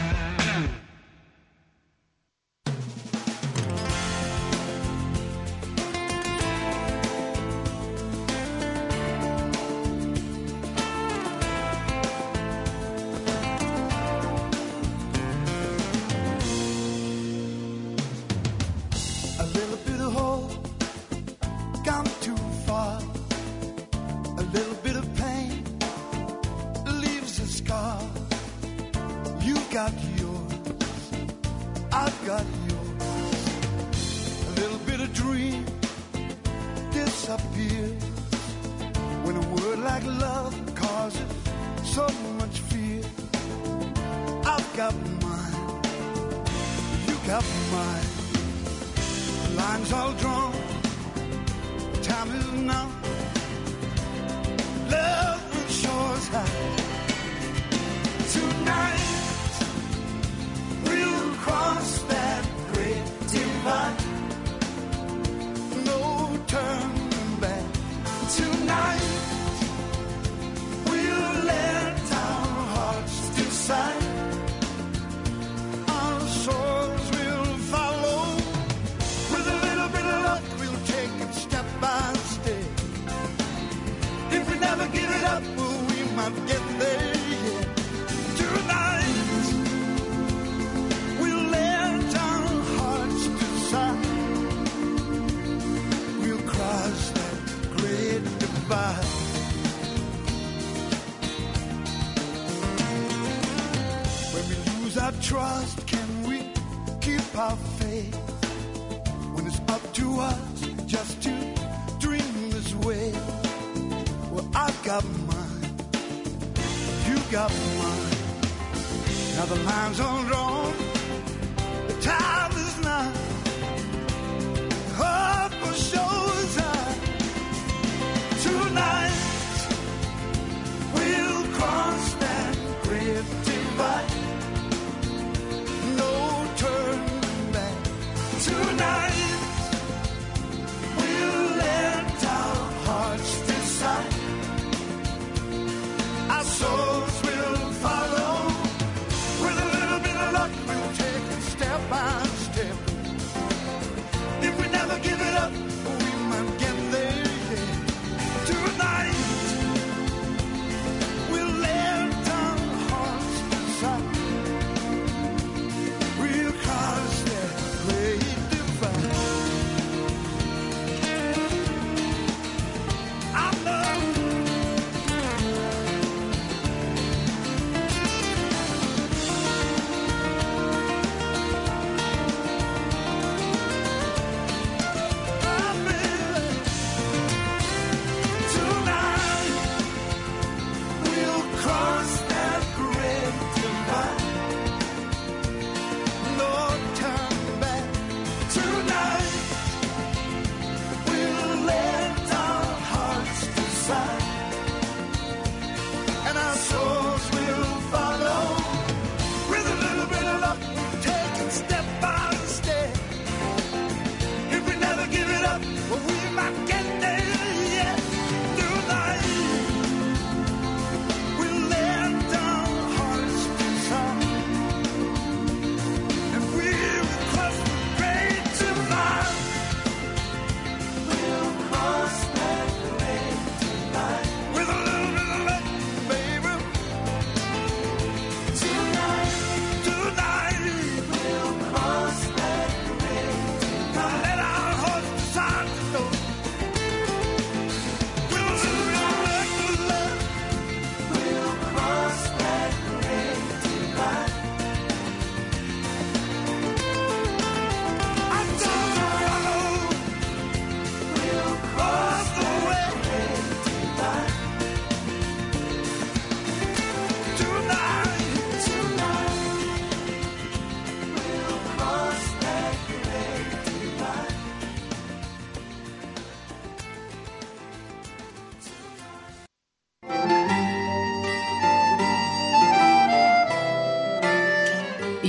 trust can we keep our faith when it's up to us just to dream this way? Well, I've got mine, you got mine. Now the line's all drawn, the time is now. Up for show's eye. Tonight we'll cross that great divide. No turning back. Tonight we'll let our hearts decide. Our souls will follow. With a little bit of luck we'll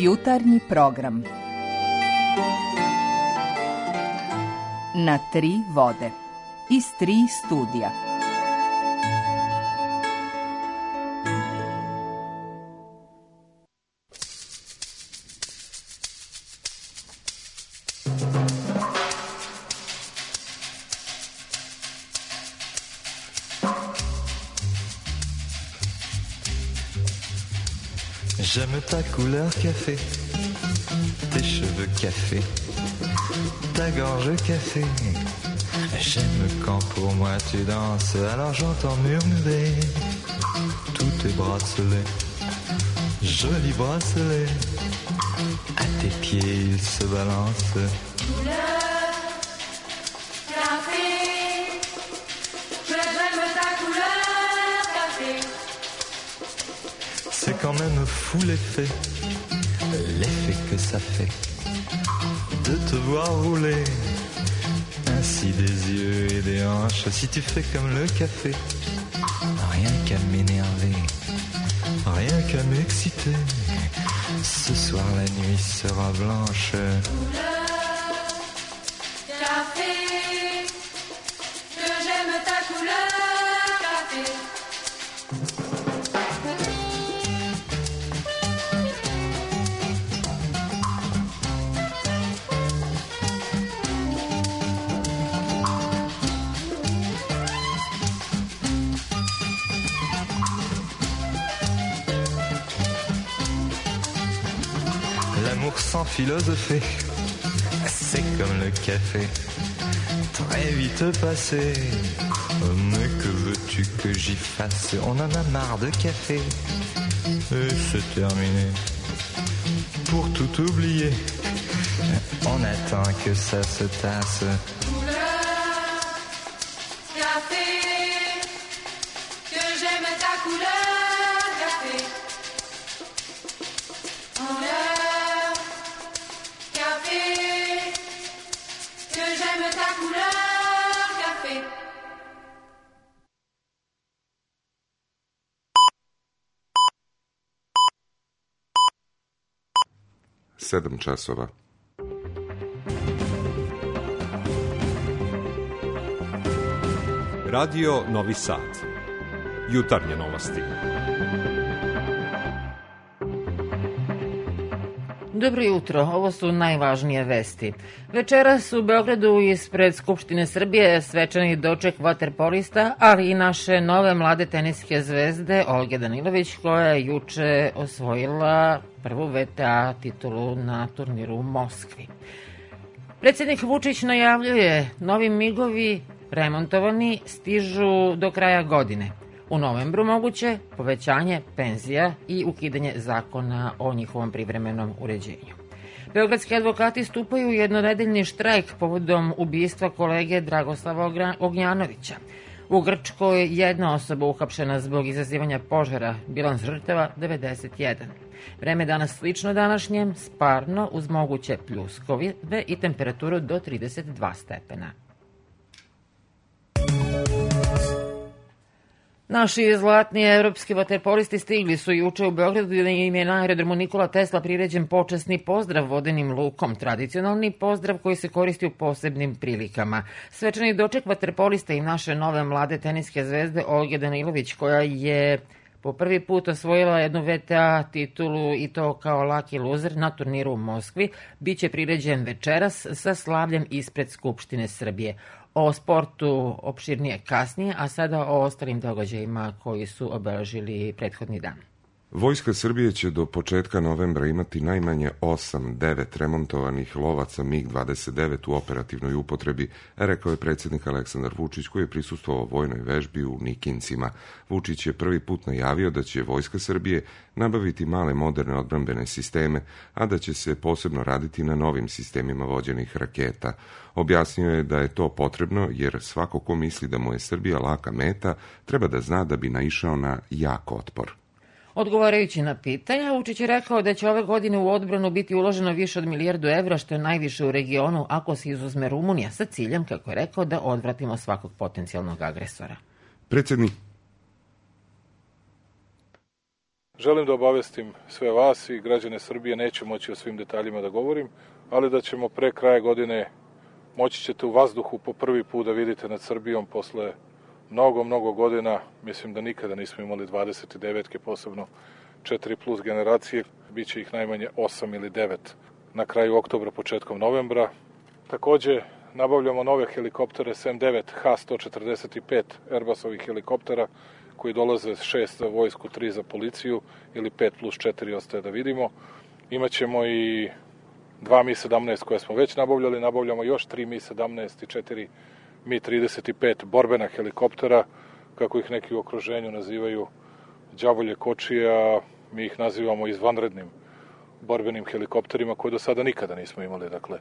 Jutarnji program na tri vode iz tri studija. J'aime ta couleur café, tes cheveux café, ta gorge café. J'aime quand pour moi tu danses, alors j'entends murmurer tous tes bracelets, jolis bracelets. À tes pieds ils se balancent. Couleur café, que j'aime ta couleur café. C'est quand même fou l'effet, l'effet que ça fait de te voir rouler ainsi des yeux et des hanches. Si tu fais comme le café, rien qu'à m'énerver, rien qu'à m'exciter. Ce soir la nuit sera blanche. Couleur café, que j'aime ta couleur café. L'amour sans philosopher, c'est comme le café, très vite passé. Mais que veux-tu que j'y fasse? On en a marre de café, et c'est terminé. Pour tout oublier, on attend que ça se tasse. Couleur café, que j'aime ta couleur café. Couleur café, que j'aime ta couleur café. Sedam časova. Radio Novi Sad. Jutarnje novosti. Dobro jutro, ovo su najvažnije vesti. Večeras u Beogradu ispred Skupštine Srbije svečani doček vaterpolista, ali i naše nove mlade teniske zvezde Olge Danilović, koja je juče osvojila prvu V T A titulu na turniru u Moskvi. Predsjednik Vučić najavljuje novi migovi remontovani stižu do kraja godine. U novembru moguće povećanje penzija i ukidanje zakona o njihovom privremenom uređenju. Beogradski advokati stupaju u jednonedeljni štrajk povodom ubistva kolege Dragoslava Ognjanovića. U Grčkoj jedna osoba uhapšena zbog izazivanja požara, bilans žrtava devedeset jedan. Vreme danas slično današnjem, sparno uz moguće pljuskove i temperaturu do trideset dva stepena. Naši zlatni evropski vaterpolisti stigli su juče u Beogradu i im je na aerodromu Nikola Tesla priređen počasni pozdrav vodenim lukom, tradicionalni pozdrav koji se koristi u posebnim prilikama. Svečani doček vaterpolista i naše nove mlade teniske zvezde Olge Danilović, koja je po prvi put osvojila jednu V T A titulu i to kao lucky loser na turniru u Moskvi, bit će priređen večeras sa slavljem ispred Skupštine Srbije. O sportu opširnije kasnije, a sada o ostalim događajima koji su obeležili prethodni dan. Vojska Srbije će do početka novembra imati najmanje osam devet remontovanih lovaca MiG dvadeset devet u operativnoj upotrebi, rekao je predsjednik Aleksandar Vučić, koji je prisustvovao vojnoj vežbi u Nikincima. Vučić je prvi put najavio da će Vojska Srbije nabaviti male moderne odbrambene sisteme, a da će se posebno raditi na novim sistemima vođenih raketa. Objasnio je da je to potrebno jer svako ko misli da mu je Srbija laka meta treba da zna da bi naišao na jak otpor. Odgovarajući na pitanja, Vučić je rekao da će ove godine u odbranu biti uloženo više od milijardu evra, što je najviše u regionu ako se izuzme Rumunija, sa ciljem, kako je rekao, da odvratimo svakog potencijalnog agresora. Predsjednik Želim da obavestim sve vas i građane Srbije, neću moći o svim detaljima da govorim, ali da ćemo pre kraja godine moći ćete u vazduhu po prvi put da vidite nad Srbijom posle mnogo, mnogo godina. Mislim da nikada nismo imali dvadeset devetke, posebno četiri plus generacije. Biće ih najmanje osam ili devet na kraju oktobra, početkom novembra. Takođe, nabavljamo nove helikoptere S M devet H sto četrdeset pet Airbusovih helikoptera koji dolaze šest za vojsku, tri za policiju ili pet plus četiri ostaje da vidimo. Imaćemo i dva Mi sedamnaest koje smo već nabavljali, nabavljamo još tri Mi sedamnaest i četiri Mi trideset pet borbena helikoptera, kako ih neki u okruženju nazivaju đavolje kočije, a mi ih nazivamo izvanrednim borbenim helikopterima koje do sada nikada nismo imali. Dakle,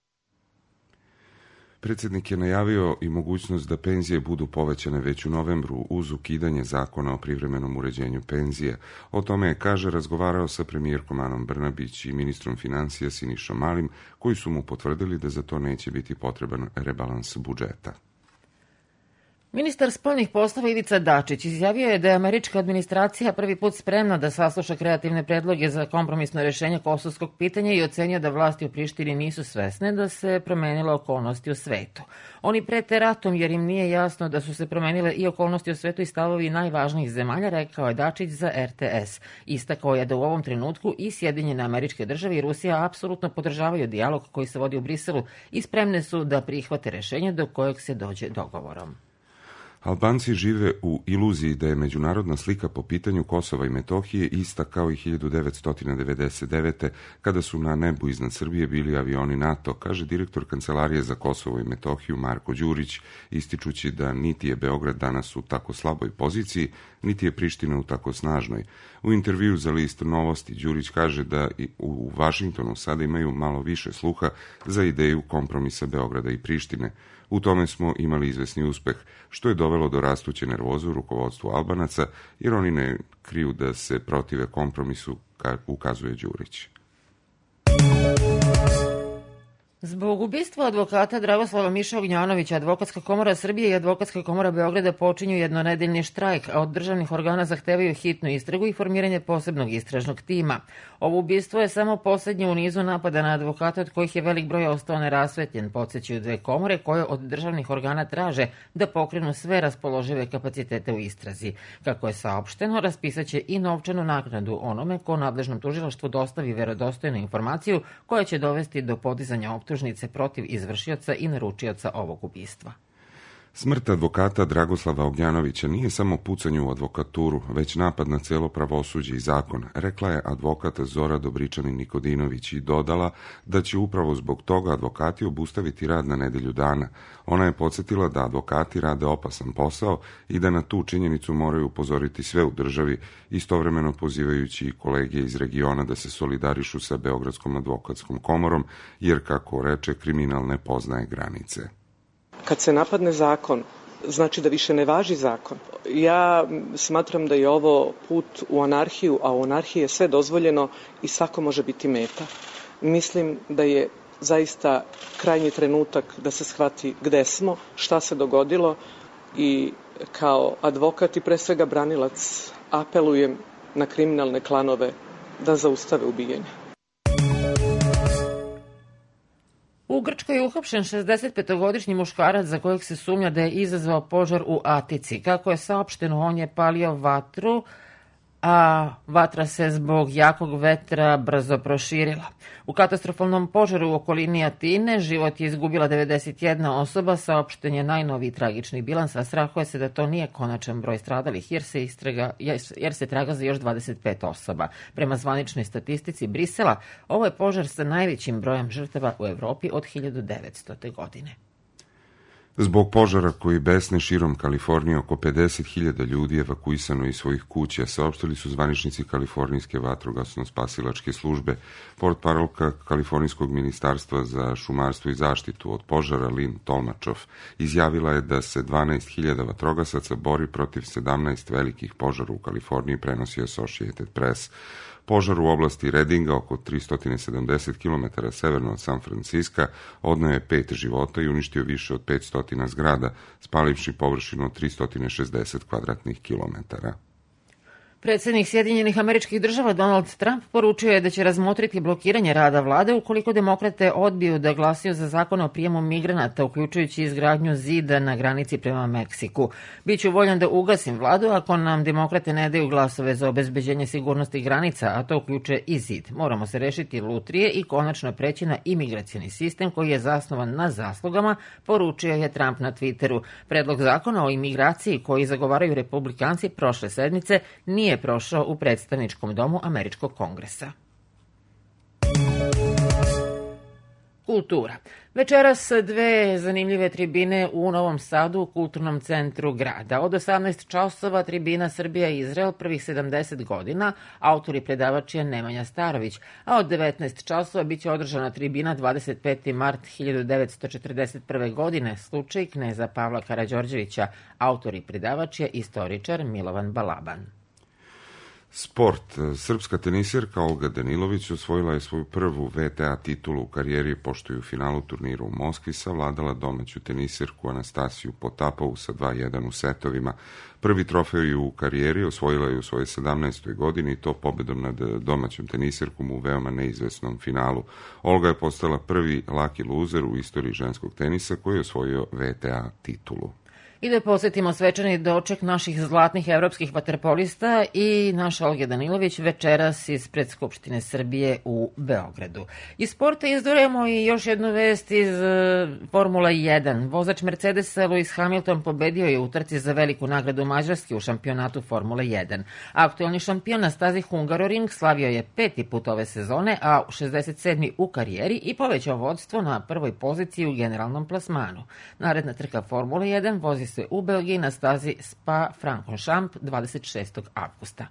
Predsjednik je najavio i mogućnost da penzije budu povećane već u novembru uz ukidanje zakona o privremenom uređenju penzije. O tome je, kaže, razgovarao sa premijerkom Anom Brnabić i ministrom financija Sinišom Malim, koji su mu potvrdili da za to neće biti potreban rebalans budžeta. Ministar spoljnih poslova Ivica Dačić izjavio je da je američka administracija prvi put spremna da sasluša kreativne predloge za kompromisno rešenje kosovskog pitanja i ocenio da vlasti u Prištini nisu svesne da se promenile okolnosti u svetu. Oni prete ratom jer im nije jasno da su se promenile i okolnosti u svetu i stavovi najvažnijih zemalja, rekao je Dačić za R T S. Istakao je da u ovom trenutku i Sjedinjene Američke Države i Rusija apsolutno podržavaju dijalog koji se vodi u Briselu i spremne su da prihvate rešenje do kojeg se dođe dogovorom. Albanci žive u iluziji da je međunarodna slika po pitanju Kosova i Metohije ista kao i hiljadu devetsto devedeset devete. kada su na nebu iznad Srbije bili avioni NATO, kaže direktor Kancelarije za Kosovo i Metohiju Marko Đurić, ističući da niti je Beograd danas u tako slaboj poziciji, niti je Priština u tako snažnoj. U intervju za list Novosti Đurić kaže da i u Vašingtonu sada imaju malo više sluha za ideju kompromisa Beograda i Prištine. U tome smo imali izvesni uspeh, što je dovelo do rastuće nervoze u rukovodstvu Albanaca, jer oni ne kriju da se protive kompromisu, ukazuje Đurić. Zbog ubistva advokata Dragoslava Miša Ognjanovića, Advokatska komora Srbije i Advokatska komora Beograda počinju jednonedeljni štrajk, a od državnih organa zahtevaju hitnu istragu i formiranje posebnog istražnog tima. Ovo ubistvo je samo poslednje u nizu napada na advokata, od kojih je velik broj ostao nerasvetljen, podsjećaju dve komore koje od državnih organa traže da pokrenu sve raspoložive kapacitete u istrazi. Kako je saopšteno, raspisaće i novčanu naknadu onome ko nadležnom tužilaštvu dostavi verodostojnu informaciju koja će dovesti do podizanja optužnice protiv izvršioca i naručioca ovog ubistva. Smrt advokata Dragoslava Ognjanovića nije samo pucanje u advokaturu, već napad na celo pravosuđe i zakon, rekla je advokat Zora Dobričanin Nikodinović i dodala da će upravo zbog toga advokati obustaviti rad na nedelju dana. Ona je podsjetila da advokati rade opasan posao i da na tu činjenicu moraju upozoriti sve u državi, istovremeno pozivajući i kolege iz regiona da se solidarišu sa Beogradskom advokatskom komorom, jer, kako reče, kriminal ne poznaje granice. Kad se napadne zakon, znači da više ne važi zakon. Ja smatram da je ovo put u anarhiju, a u anarhiji je sve dozvoljeno i svako može biti meta. Mislim da je zaista krajnji trenutak da se shvati gde smo, šta se dogodilo i kao advokat i pre svega branilac apelujem na kriminalne klanove da zaustave ubijanje. U Grčkoj je uhapšen šezdesetpetogodišnji muškarac za kojeg se sumnja da je izazvao požar u Atici. Kako je saopšteno, on je palio vatru, a vatra se zbog jakog vetra brzo proširila. U katastrofalnom požaru u okolini Atine život je izgubila devedeset jedna osoba, saopšten je najnoviji tragični bilans, a strahuje se da to nije konačan broj stradalih, jer se, istraga, jer se traga za još dvadeset pet osoba. Prema zvaničnoj statistici Brisela, ovo je požar sa najvećim brojem žrtava u Evropi od hiljadu devetstote. godine. Zbog požara koji besne širom Kalifornije, oko pedeset hiljada ljudi evakuisano iz svojih kuća, saopštili su zvaničnici Kalifornijske vatrogasno-spasilačke službe. Portparolka Kalifornijskog ministarstva za šumarstvo i zaštitu od požara Lynn Tolmačov izjavila je da se dvanaest hiljada vatrogasaca bori protiv sedamnaest velikih požara u Kaliforniji, prenosi Associated Press. Požar u oblasti Redinga, oko tristo sedamdeset kilometara severno od San Franciska, odneo je pet života i uništio više od petsto zgrada, spalivši površinu od tristo šezdeset kvadratnih kilometara. Predsednik Sjedinjenih Američkih Država Donald Trump poručio je da će razmotriti blokiranje rada vlade ukoliko demokrate odbiju da glasaju za zakon o prijemu migranata, uključujući izgradnju zida na granici prema Meksiku. Biću voljan da ugasim vladu ako nam demokrate ne daju glasove za obezbeđenje sigurnosti granica, a to uključuje i zid. Moramo se rešiti lutrije i konačno preći na imigracioni sistem koji je zasnovan na zaslugama, poručio je Trump na Twitteru. Predlog zakona o imigraciji koji zagovaraju republikanci prošle sedmice nije je prošao u predstavničkom domu Američkog kongresa. Kultura. Večeras dve zanimljive tribine u Novom Sadu u Kulturnom centru grada. Od osamnaest časova tribina Srbija i Izrael prvih sedamdeset godina, autor i predavač je Nemanja Starović, a od devetnaest časova biće održana tribina dvadeset peti mart hiljadu devetsto četrdeset prve. godine, slučaj kneza Pavla Karađorđevića, autor i predavač je istoričar Milovan Balaban. Sport. Srpska tenisjerka Olga Danilović osvojila je svoju prvu V T A titulu u karijeri pošto je u finalu turnira u Moskvi savladala domaću tenisjerku Anastasiju Potapovu sa dva jedan u setovima. Prvi trofej u karijeri osvojila je u svojoj sedamnaestoj godini i to pobedom nad domaćom tenisjerkom u veoma neizvesnom finalu. Olga je postala prvi lucky loser u istoriji ženskog tenisa koji je osvojio V T A titulu. I da posjetimo svečani doček naših zlatnih evropskih vaterpolista i naš Olge Danilović večeras ispred Skupštine Srbije u Beogradu. Iz sporta izdvajamo i još jednu vest iz uh, Formula jedan. Vozač Mercedesa Lewis Hamilton pobedio je u trci za veliku nagradu Mađarske u šampionatu Formule jedan. Aktualni šampion na stazi Hungaroring slavio je peti put ove sezone, a šezdeset sedmi u karijeri i povećao vodstvo na prvoj poziciji u generalnom plasmanu. Naredna trka Formule jedan vozi se u Belgiji na stazi Spa-Francorchamps dvadeset šestog avgusta.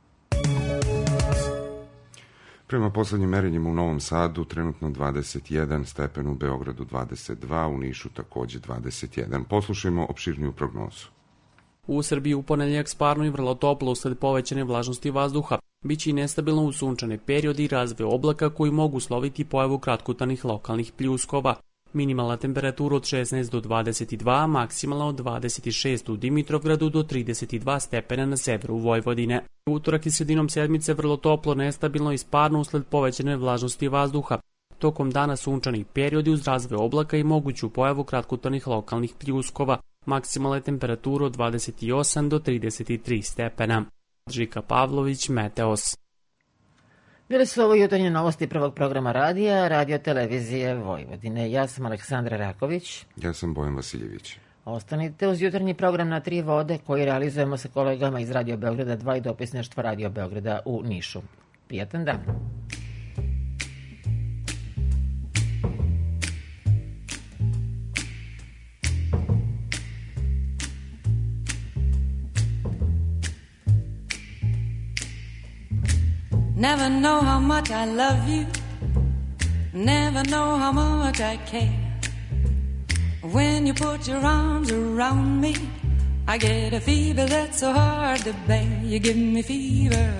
Prema poslednjim merenjima u Novom Sadu trenutno dvadeset jedan stepen, u Beogradu dvadeset dva, u Nišu takođe dvadeset jedan. Poslušajmo opširniju prognozu. U Srbiji u ponedeljak sparno i vrlo toplo usled povećane vlažnosti vazduha. Biće i nestabilno u sunčane periodi i razvoj oblaka koji mogu usloviti pojavu kratkotranih lokalnih pljuskova. Minimalna temperatura od šesnaest do dvadeset dva, maksimalna od dvadeset šest u Dimitrovgradu do trideset dva stepena na severu Vojvodine. Utorak i sredinom sedmice vrlo toplo, nestabilno i sparno usled povećane vlažnosti vazduha. Tokom dana sunčani periodi uz razvoj oblaka i moguću pojavu kratkotranih lokalnih pljuskova. Maksimalna temperatura od dvadeset osam do trideset tri stepena. Žika Pavlović, Meteos. Bile su ovo jutarnje novosti prvog programa radija, radio televizije Vojvodine. Ja sam Aleksandra Raković. Ja sam Bojan Vasiljević. Ostanite uz jutarnji program na tri vode koji realizujemo sa kolegama iz Radio Beograda dva i dopisništva Radio Beograda u Nišu. Prijatan dan. Never know how much I love you, never know how much I care. When you put your arms around me, I get a fever that's so hard to bear. You give me fever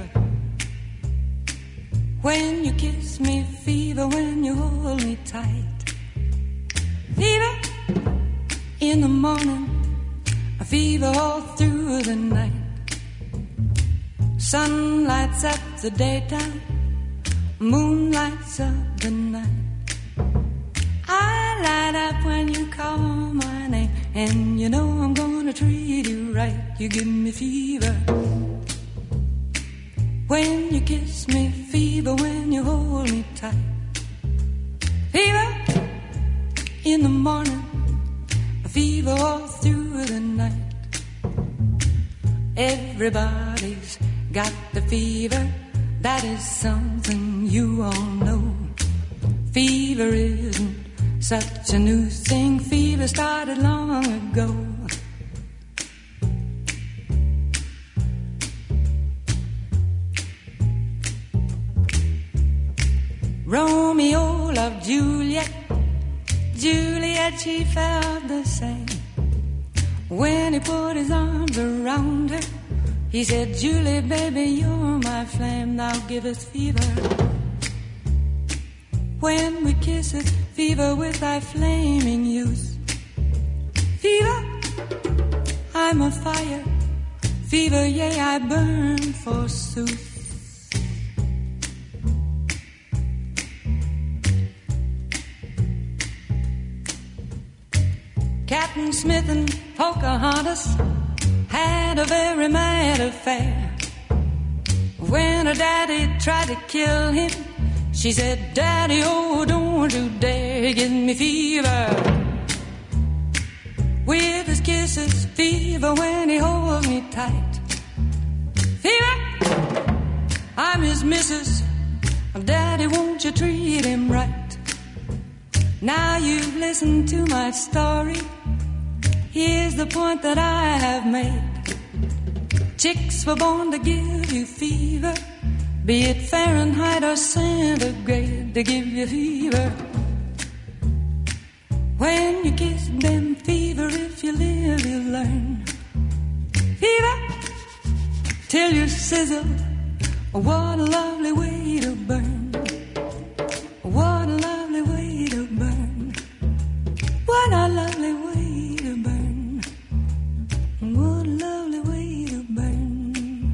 when you kiss me, fever when you hold me tight. Fever in the morning, a fever all through the night. Sun lights up the daytime, moon lights up the night. I light up when you call my name, and you know I'm gonna treat you right. You give me fever when you kiss me, fever when you hold me tight. Fever in the morning, a fever all through the night. Everybody's got the fever, that is something you all know. Fever isn't such a new thing, fever started long ago. Romeo loved Juliet, Juliet she felt the same. When he put his arms around her, he said, Julie, baby, you're my flame, now give us fever. When we kiss it, fever with thy flaming youth. Fever, I'm a fire, Fever, yeah, I burn forsooth. Captain Smith and Pocahontas had a very mad affair. When her daddy tried to kill him, she said, Daddy, oh, don't you dare give me fever. With his kisses, fever when he holds me tight. Fever, I'm his missus. Daddy, won't you treat him right? Now you've listened to my story. Here's the point that I have made. Chicks were born to give you fever, be it Fahrenheit or centigrade, to give you fever. When you kiss them, fever, if you live, you learn. Fever, till you sizzle, what a lovely way to burn. What a lovely way to burn. What a lovely way to burn. What a lovely way to burn.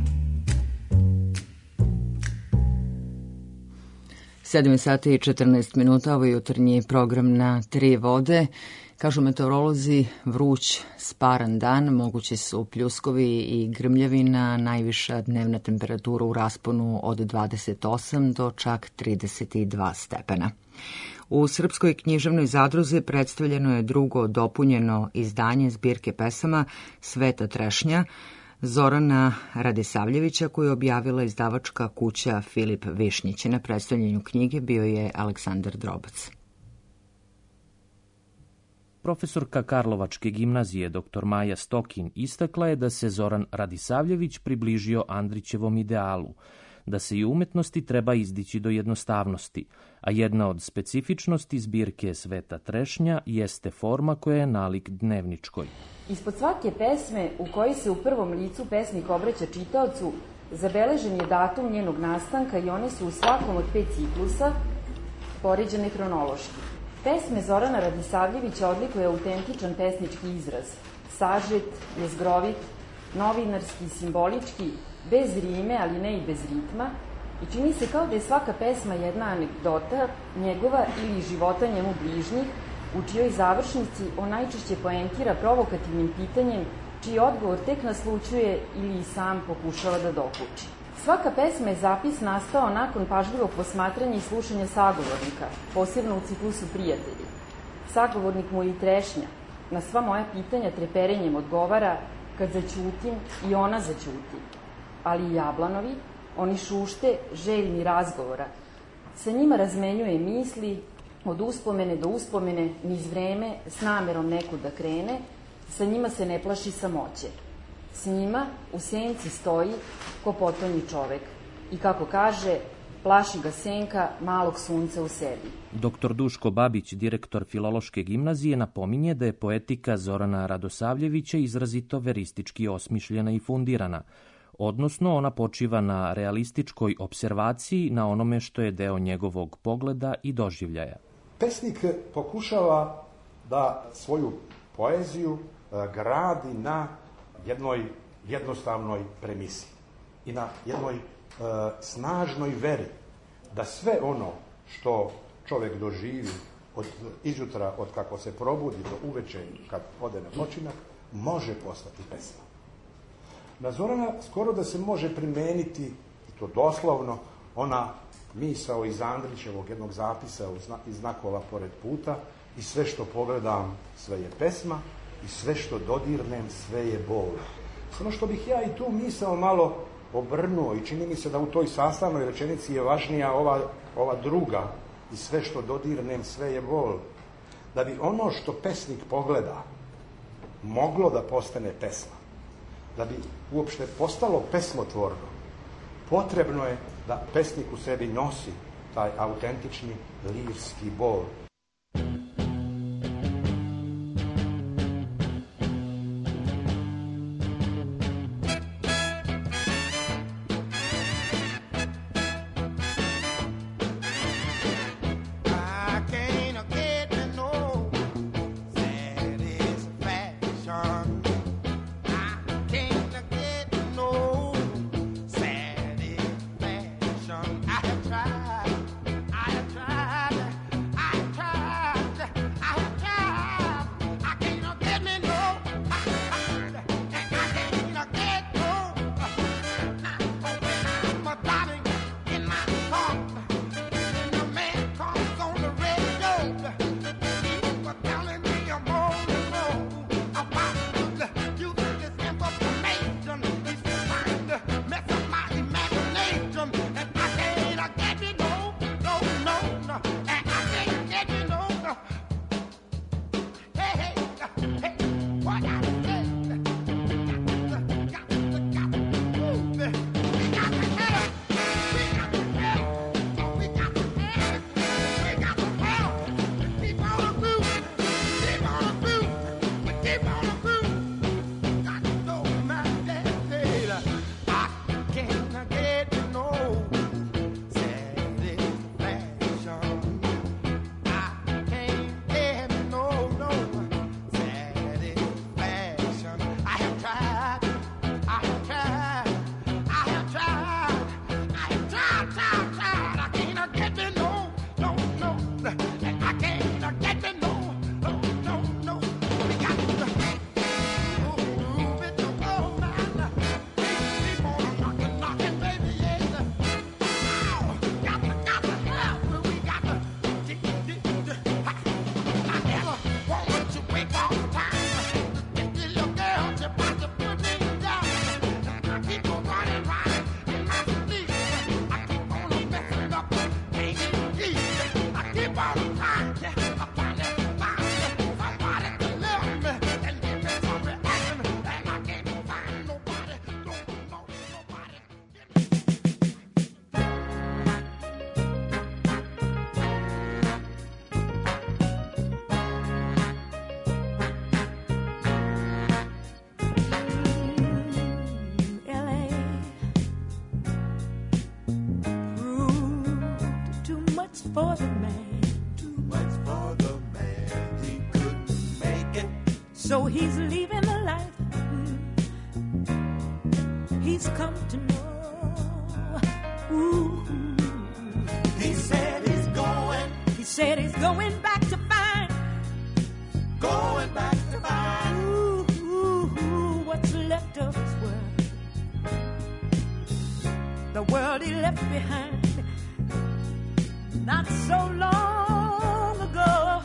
sedam sati i četrnaest minuta, ovo je jutarnji program na Tri vode. Kažu meteorolozi, vruć, sparan dan, mogući su pljuskovi i grmljavina, najviša dnevna temperatura u rasponu od dvadeset osam do čak trideset dva stepena. U Srpskoj književnoj zadruzi predstavljeno je drugo dopunjeno izdanje zbirke pesama Sveta trešnja Zorana Radisavljevića, koju je objavila izdavačka kuća Filip Višnjić. Na predstavljanju knjige bio je Aleksandar Drobac. Profesorka Karlovačke gimnazije dr Maja Stokin istakla je da se Zoran Radisavljević približio Andrićevom idealu, da se i umetnosti treba izdići do jednostavnosti, a jedna od specifičnosti zbirke Sveta trešnja jeste forma koja je nalik dnevničkoj. Ispod svake pesme u kojoj se u prvom licu pesnik obraća čitaocu, zabeležen je datum njenog nastanka i one su u svakom od pet ciklusa poređene hronološki. Pesme Zorana Radisavljevića odlikuje autentičan pesnički izraz, sažet, jezgrovit, novinarski, simbolički, bez rime, ali ne i bez ritma, i čini se kao da je svaka pesma jedna anegdota njegova ili života njemu bližnjih, u čijoj završnici on najčešće poentira provokativnim pitanjem, čiji odgovor tek naslućuje ili i sam pokušava da dokuči. Svaka pesma je zapis nastao nakon pažljivog posmatranja i slušanja sagovornika, posebno u ciklusu Prijatelji. Sagovornik mu je i trešnja, na sva moja pitanja treperenjem odgovara, kad zaćutim i ona zaćuti. Ali i jablanovi, oni šušte željni razgovora. Sa njima razmenjuje misli, od uspomene do uspomene, niz vreme, s namerom nekud da krene, sa njima se ne plaši samoće. S njima u senci stoji ko potonji čovek i kako kaže, plaši ga senka malog sunca u sebi. Doktor Duško Babić, direktor Filološke gimnazije, napominje da je poetika Zorana Radosavljevića izrazito veristički osmišljena i fundirana, odnosno ona počiva na realističkoj observaciji na onome što je deo njegovog pogleda i doživljaja. Pesnik pokušava da svoju poeziju gradi na jednoj jednostavnoj premisi i na jednoj e, snažnoj veri da sve ono što čovjek doživi od izjutra, od kako se probudi do uveče kad ode na počinak, može postati pesma. Na Zorana skoro da se može primeniti, i to doslovno, ona misao iz Andrićevog jednog zapisa iz znakova pored puta: i sve što pogledam, sve je pesma, i sve što dodirnem, sve je bol. Samo što bih ja i tu misao malo obrnuo, i čini mi se da u toj sastavnoj rečenici je važnija ova, ova druga: i sve što dodirnem, sve je bol. Da bi ono što pesnik pogleda moglo da postane pesma, da bi uopšte postalo pesmotvorno, potrebno je da pesnik u sebi nosi taj autentični lirski bol. So he's leaving the life he's come to know. Ooh. He said he's going. He said he's going back to find. Going back to find. Ooh, ooh, ooh, what's left of his world. The world he left behind not so long ago.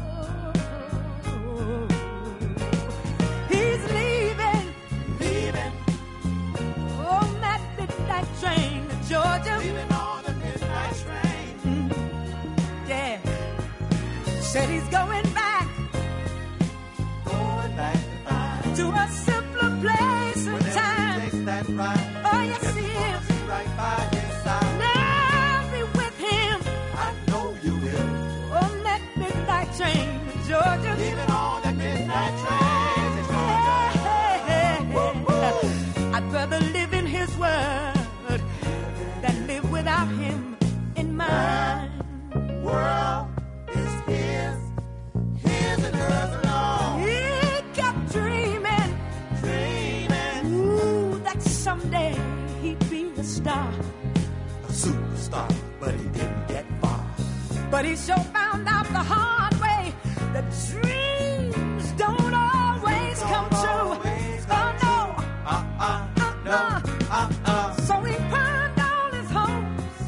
He's leaving, leaving on that midnight train to Georgia. Leaving on the midnight train. Mm, yeah. Said he's going back, going back to find to a simpler place and time. Takes that ride. Oh yes, yes he is. Right by his side. Now be with him. I know you will. On that midnight train to Georgia. Leaving on that midnight train to Georgia. Hey, hey, hey. I'd rather live in his world than live without him in mine. World is his, his and hers alone. He kept dreaming, dreaming. Ooh, that someday he'd be a star, a superstar, but he didn't get far. But he sure found out the hard way that dreams don't always don't come true. Always come oh no, uh uh, uh uh, uh uh. So he pawned all his hopes,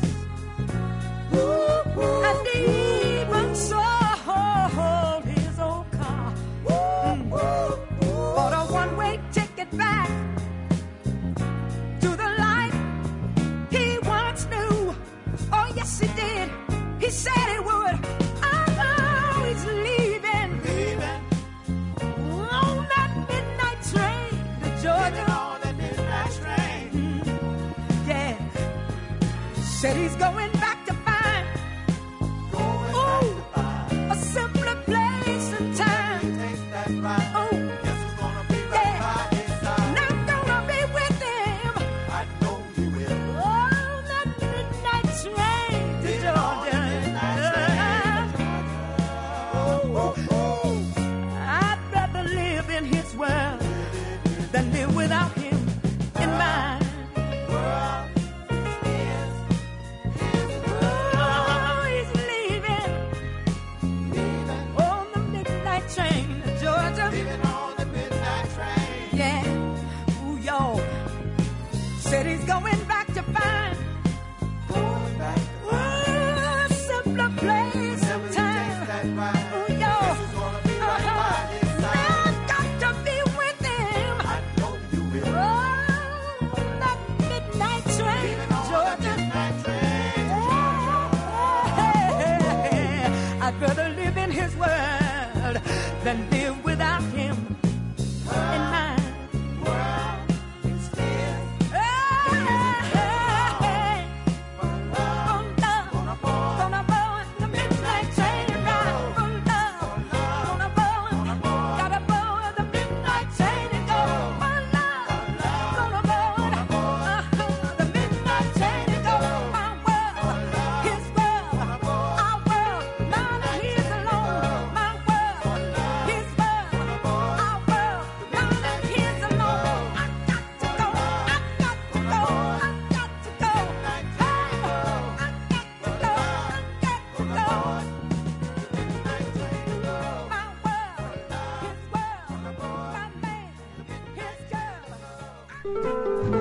ooh, ooh, and even sold his old car. Ooh, ooh, ooh. Bought a one-way ticket back to the life he once knew. Oh yes he did. He said he would. Oh, he's leaving, leaving on that midnight train to Georgia. On that midnight train. Mm, yeah. Said he's going back to find. Going Ooh, back to find a simpler place and time. He takes that ride. Oh, yes, he's gonna be right yeah. by his side. And I'm gonna be with him. I know you will. On that midnight train to Georgia. I'd rather live in his world than live without him in mine. Oh, he's leaving, leaving on the midnight train to Georgia. Leaving on the midnight train. Yeah, ooh, y'all. Said he's going back to find. Going back to find. Ooh, a simpler place and time. Ooh, y'all. I'd rather live in his world than live without him in mine. World is his. Hey, hey, hey. Oh, love, gonna board the midnight train ride. Oh, love, gonna board, gotta board the midnight train and go. Oh, love, gonna board uh, the midnight train and go. My world, his world, our world, mine and his alone. My world, his world, our world, mine and his alone. I got to go, I got to go, I got to go. Hey, I got to go, I got to go. My world, his world, my man, his girl.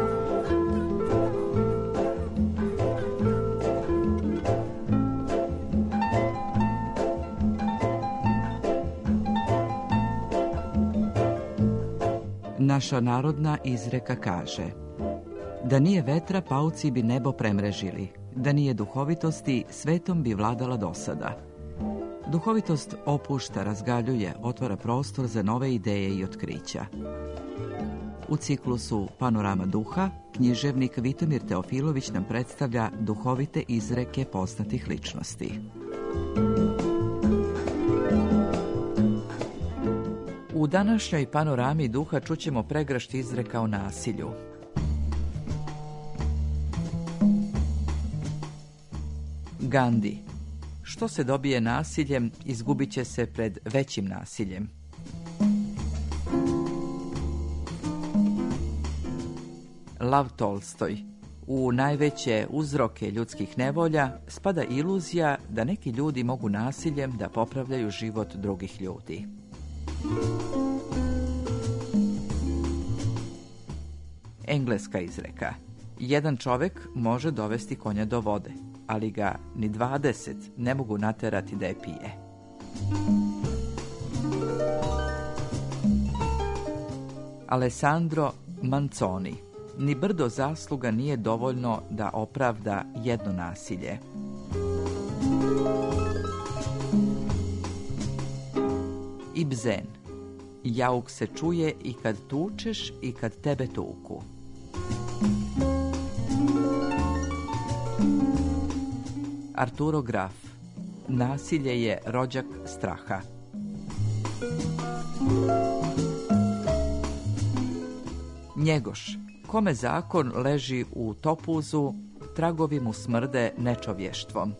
Naša narodna izreka kaže: da nije vetra, pauci bi nebo premrežili, da nije duhovitosti, svetom bi vladala dosada. Duhovitost opušta, razgaljuje, otvara prostor za nove ideje i otkrića. U ciklusu Panorama duha, književnik Vitomir Teofilović nam predstavlja duhovite izreke poznatih ličnosti. U današnjoj Panorami duha čućemo pregršt izreka o nasilju. Gandhi: što se dobije nasiljem, izgubit će se pred većim nasiljem. Lav Tolstoj. U najveće uzroke ljudskih nevolja spada iluzija da neki ljudi mogu nasiljem da popravljaju život drugih ljudi. Engleska izreka. Jedan čovjek može dovesti konja do vode, ali ga ni dvadeset ne mogu naterati da je pije. Alessandro Manzoni. Ni brdo zasluga nije dovoljno da opravda jedno nasilje. Ibsen. Jauk se čuje i kad tučeš i kad tebe tuku. Arturo Graf. Nasilje je rođak straha. Njegoš. Kome zakon leži u topuzu, tragovi mu smrde nečovještvom.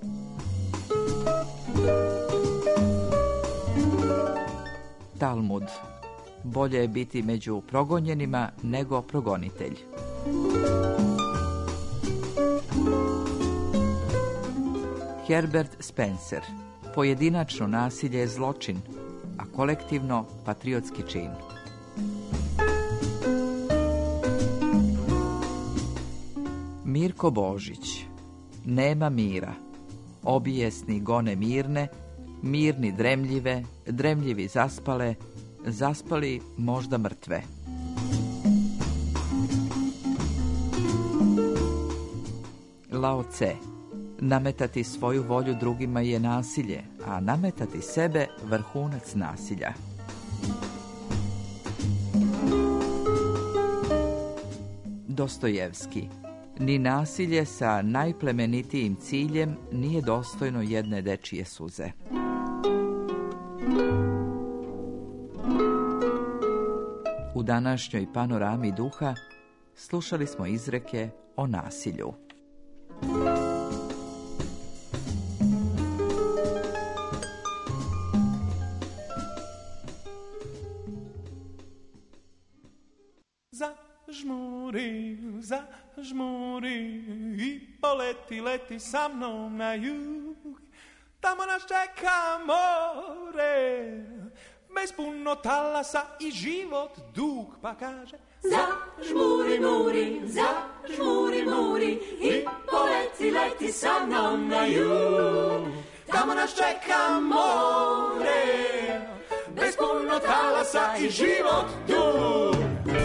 Talmud. Bolje je biti među progonjenima nego progonitelj. Herbert Spencer. Pojedinačno nasilje je zločin, a kolektivno patriotski čin. Mirko Božić. Nema mira. Obijesni gone mirne, mirni dremljive, dremljivi zaspale, zaspali možda mrtve. Lao Tse. Nametati svoju volju drugima je nasilje, a nametati sebe vrhunac nasilja. Dostojevski. Ni nasilje sa najplemenitijim ciljem nije dostojno jedne dečije suze. U današnjoj panorami duha slušali smo izreke o nasilju. Zažmuri, zažmuri i poleti, leti sa mnom na jug. Tamo nas čeka more, bez puno talasa i život dug, pa kaže zažmuri, muri, zažmuri, muri i poleti, leti sa mnom na jug. Tamo nas čeka more, bez puno talasa i život dug.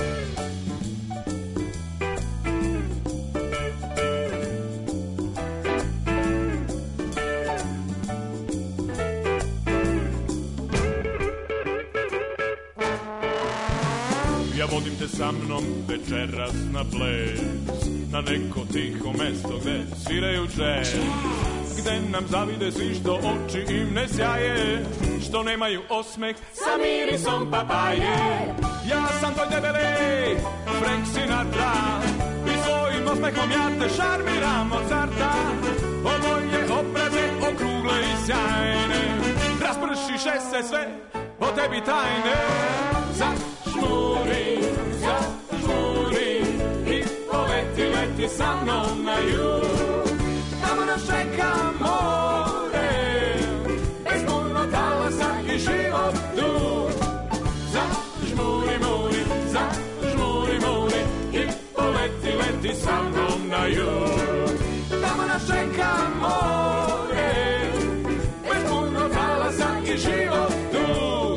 Ja vodim te sa mnom večeras na ples, na neko tiho mesto gde sviraju džez, gde nam zavide svi što oči im ne sjaje, što nemaju osmeh sa mirisom papaje. Ja sam tvoj debeli Frank Sinatra i svojim osmehom ja te šarmiram od carta. Ovo je obraze okrugle i sjajne, raspršiše se sve o tebi tajne. Zažmuri, zažmuri i poleti, leti sa mnom na jug. Tamo nas čeka more, bez puno talasa i život dug. Zažmuri, muri, zažmuri, muri i poleti, leti sa mnom na jug. Tamo nas čeka more, bez puno talasa i život dug.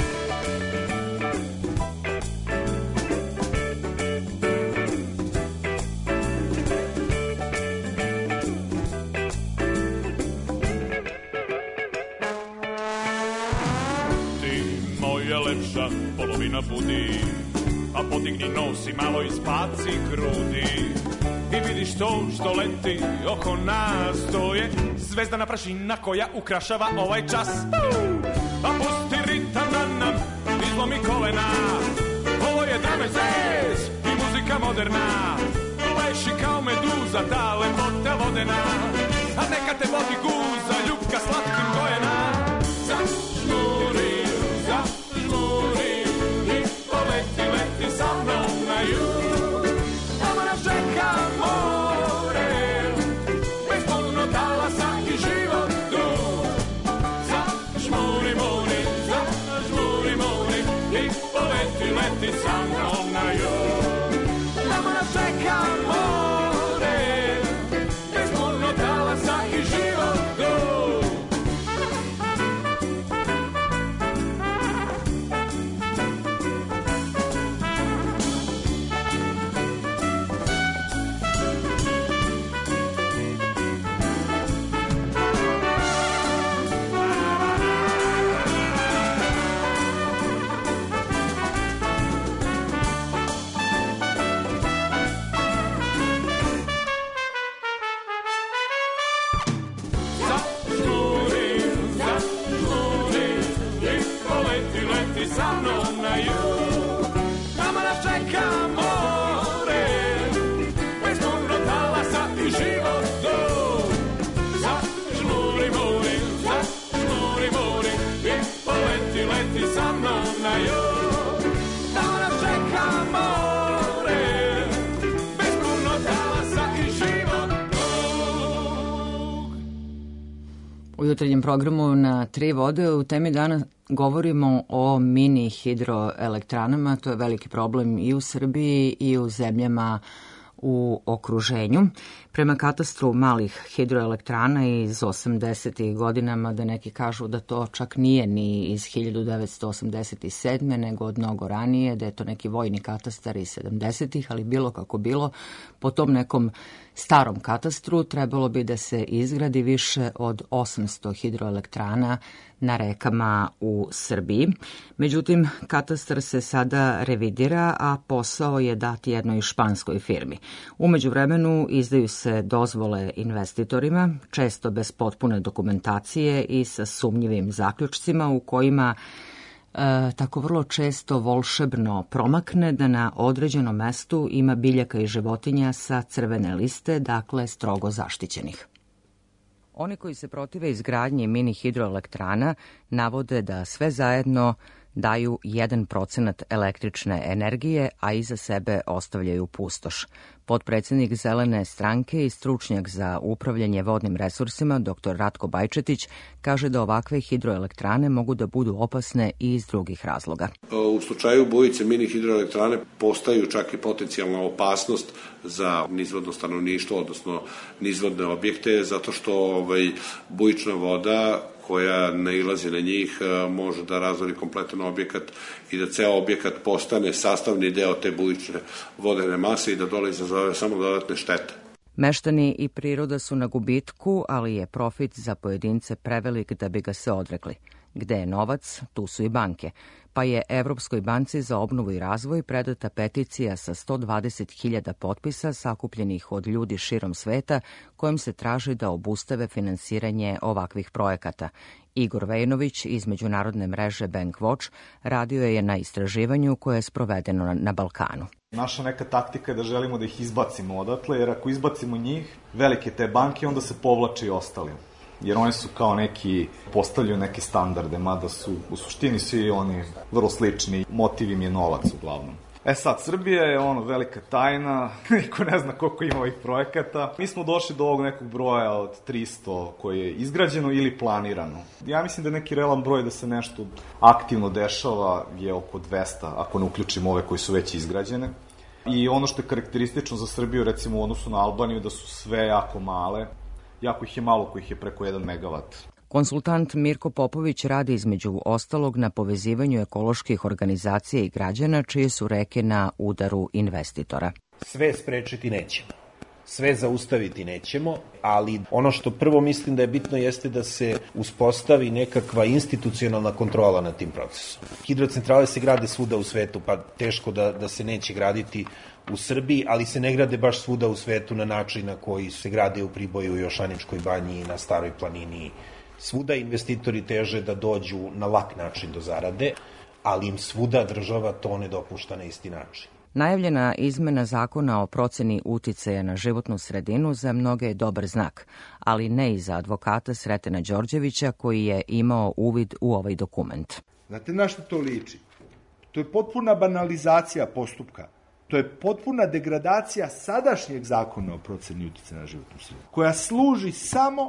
Lepša polovina budi, a podigni nos i malo ispaci grudi. I vidiš to što leti oko nas, to je zvezdana prašina koja ukrašava ovaj čas. A pusti ritam da nam izlomi kolena, ovo je drum and bass i muzika moderna. Leši kao meduza, ta lepota vodena, a neka te vodi guza, ljubka slatkim gojena. Zažmuri, zažmuri i poleti, leti sa mnom na jug. Tamo nas poleti, leti sa mnom na jug. Tamo nas čeka more, bezmorno talasa i život dug. U jutarnjem programu na Tri vode u temi dana govorimo o mini hidroelektranama. To je veliki problem i u Srbiji i u zemljama u okruženju. Prema katastru malih hidroelektrana iz osamdesetih godinama, da neki kažu da to čak nije ni iz hiljadu devetsto osamdeset sedme nego od mnogo ranije, da je to neki vojni katastar iz sedamdesetih, ali bilo kako bilo, po tom nekom starom katastru trebalo bi da se izgradi više od osamsto hidroelektrana na rekama u Srbiji. Međutim, katastar se sada revidira, a posao je dat jednoj španskoj firmi. U međuvremenu izdaju se dozvole investitorima, često bez potpune dokumentacije i sa sumnjivim zaključcima u kojima E, tako vrlo često volšebno promakne da na određenom mestu ima biljaka i životinja sa crvene liste, dakle strogo zaštićenih. Oni koji se protive izgradnji mini hidroelektrana navode da sve zajedno daju jedan procenat električne energije, a iza sebe ostavljaju pustoš. Potpredsednik Zelene stranke i stručnjak za upravljanje vodnim resursima, dr Ratko Bajčetić, kaže da ovakve hidroelektrane mogu da budu opasne i iz drugih razloga. U slučaju bujice mini hidroelektrane postaju čak i potencijalna opasnost za nizvodno stanovništvo, odnosno nizvodne objekte, zato što ovaj, bujična voda koja nailazi na njih može da razori kompletan objekat i da ceo objekat postane sastavni deo te bujične vodene mase i da dole izazove samo dodatne štete. Meštani i priroda su na gubitku, ali je profit za pojedince prevelik da bi ga se odrekli. Gde je novac, tu su i banke, pa je Evropskoj banci za obnovu i razvoj predata peticija sa sto dvadeset hiljada potpisa sakupljenih od ljudi širom sveta, kojom se traži da obustave finansiranje ovakvih projekata. Igor Vejnović iz međunarodne mreže Bankwatch radio je na istraživanju koje je sprovedeno na Balkanu. Naša neka taktika je da želimo da ih izbacimo odatle, jer ako izbacimo njih, velike te banke, onda se povlače i ostali. Jer oni su kao neki, postavljaju neke standarde, mada su u suštini svi oni vrlo slični, motiv im je novac uglavnom. E sad, Srbija je ono velika tajna, niko ne zna koliko ima ovih projekata. Mi smo došli do ovog nekog broja od tristo koje je izgrađeno ili planirano. Ja mislim da je neki realan broj da se nešto aktivno dešava je oko dvesta, ako ne uključimo ove koji su već izgrađene. I ono što je karakteristično za Srbiju, recimo u odnosu na Albaniju, da su sve jako male. Jako ih je malo kojih je preko jedan megavat. Konsultant Mirko Popović radi između ostalog na povezivanju ekoloških organizacija i građana čije su reke na udaru investitora. Sve sprečiti nećemo, sve zaustaviti nećemo, ali ono što prvo mislim da je bitno jeste da se uspostavi nekakva institucionalna kontrola nad tim procesom. Hidrocentrale se grade svuda u svetu, pa teško da, da se neće graditi u Srbiji, ali se ne grade baš svuda u svetu na način na koji se grade u Priboju, Jošaničkoj banji, na Staroj planini. Svuda investitori teže da dođu na lak način do zarade, ali im svuda država to ne dopušta na isti način. Najavljena izmena zakona o proceni uticaja na životnu sredinu za mnoge je dobar znak, ali ne i za advokata Sretena Đorđevića koji je imao uvid u ovaj dokument. Znate na što to liči? To je potpuna banalizacija postupka. To je potpuna degradacija sadašnjeg zakona o proceni uticaja na životnu sredinu, koja služi samo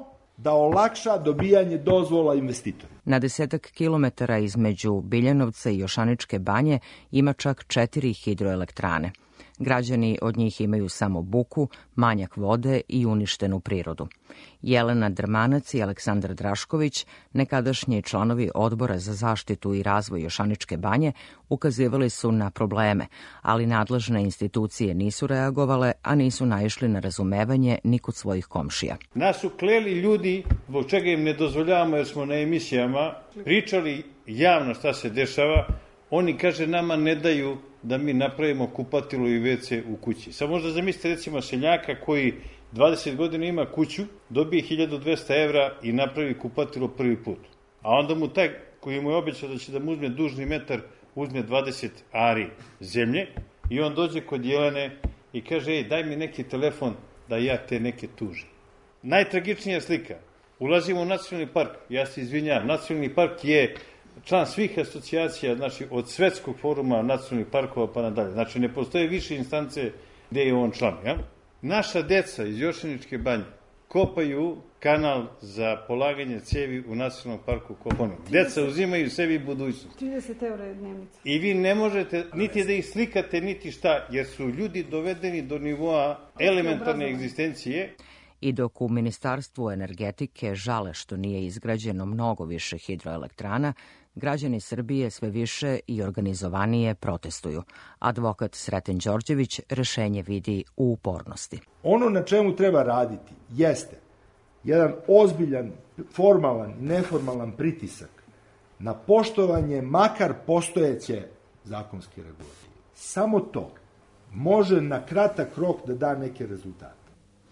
da olakša dobijanje dozvola investitora. Na desetak kilometara između Biljanovca i Jošaničke banje ima čak četiri hidroelektrane. Građani od njih imaju samo buku, manjak vode i uništenu prirodu. Jelena Drmanac i Aleksandar Drašković, nekadašnji članovi Odbora za zaštitu i razvoj Jošaničke banje, ukazivali su na probleme, ali nadležne institucije nisu reagovale, a nisu naišli na razumevanje ni kod svojih komšija. Nas su kleli ljudi, zbog čega im ne dozvoljavamo jer smo na emisijama, pričali javno šta se dešava, oni, kaže, nama ne daju da mi napravimo kupatilo i ve ce u kući. Sad možda zamislite recimo seljaka koji dvadeset godina ima kuću, dobije hiljadu dvesta evra i napravi kupatilo prvi put. A onda mu taj koji mu je obećao da će da mu uzme dužni metar, uzme dvadeset ari zemlje i on dođe kod Jelene i kaže, ej, daj mi neki telefon da ja te neke tužim. Najtragičnija slika. Ulazimo u nacionalni park, ja se izvinjam, nacionalni park je član svih asocijacija, znači od Svetskog foruma nacionalnih parkova pa nadalje. Znači ne postoje više instance gde je on član. Ja? Naša deca iz Jošaničke banje kopaju kanal za polaganje cevi u nacionalnom parku Koponik. Deca uzimaju sebi budućnost. trideset eura je dnevnica. I vi ne možete niti da ih slikate, niti šta, jer su ljudi dovedeni do nivoa elementarne egzistencije. I dok u Ministarstvu energetike žale što nije izgrađeno mnogo više hidroelektrana, građani Srbije sve više i organizovanije protestuju. Advokat Sreten Đorđević rešenje vidi u upornosti. Ono na čemu treba raditi jeste jedan ozbiljan, formalan, neformalan pritisak na poštovanje makar postojeće zakonske regulative. Samo to može na kratak rok da da neke rezultate.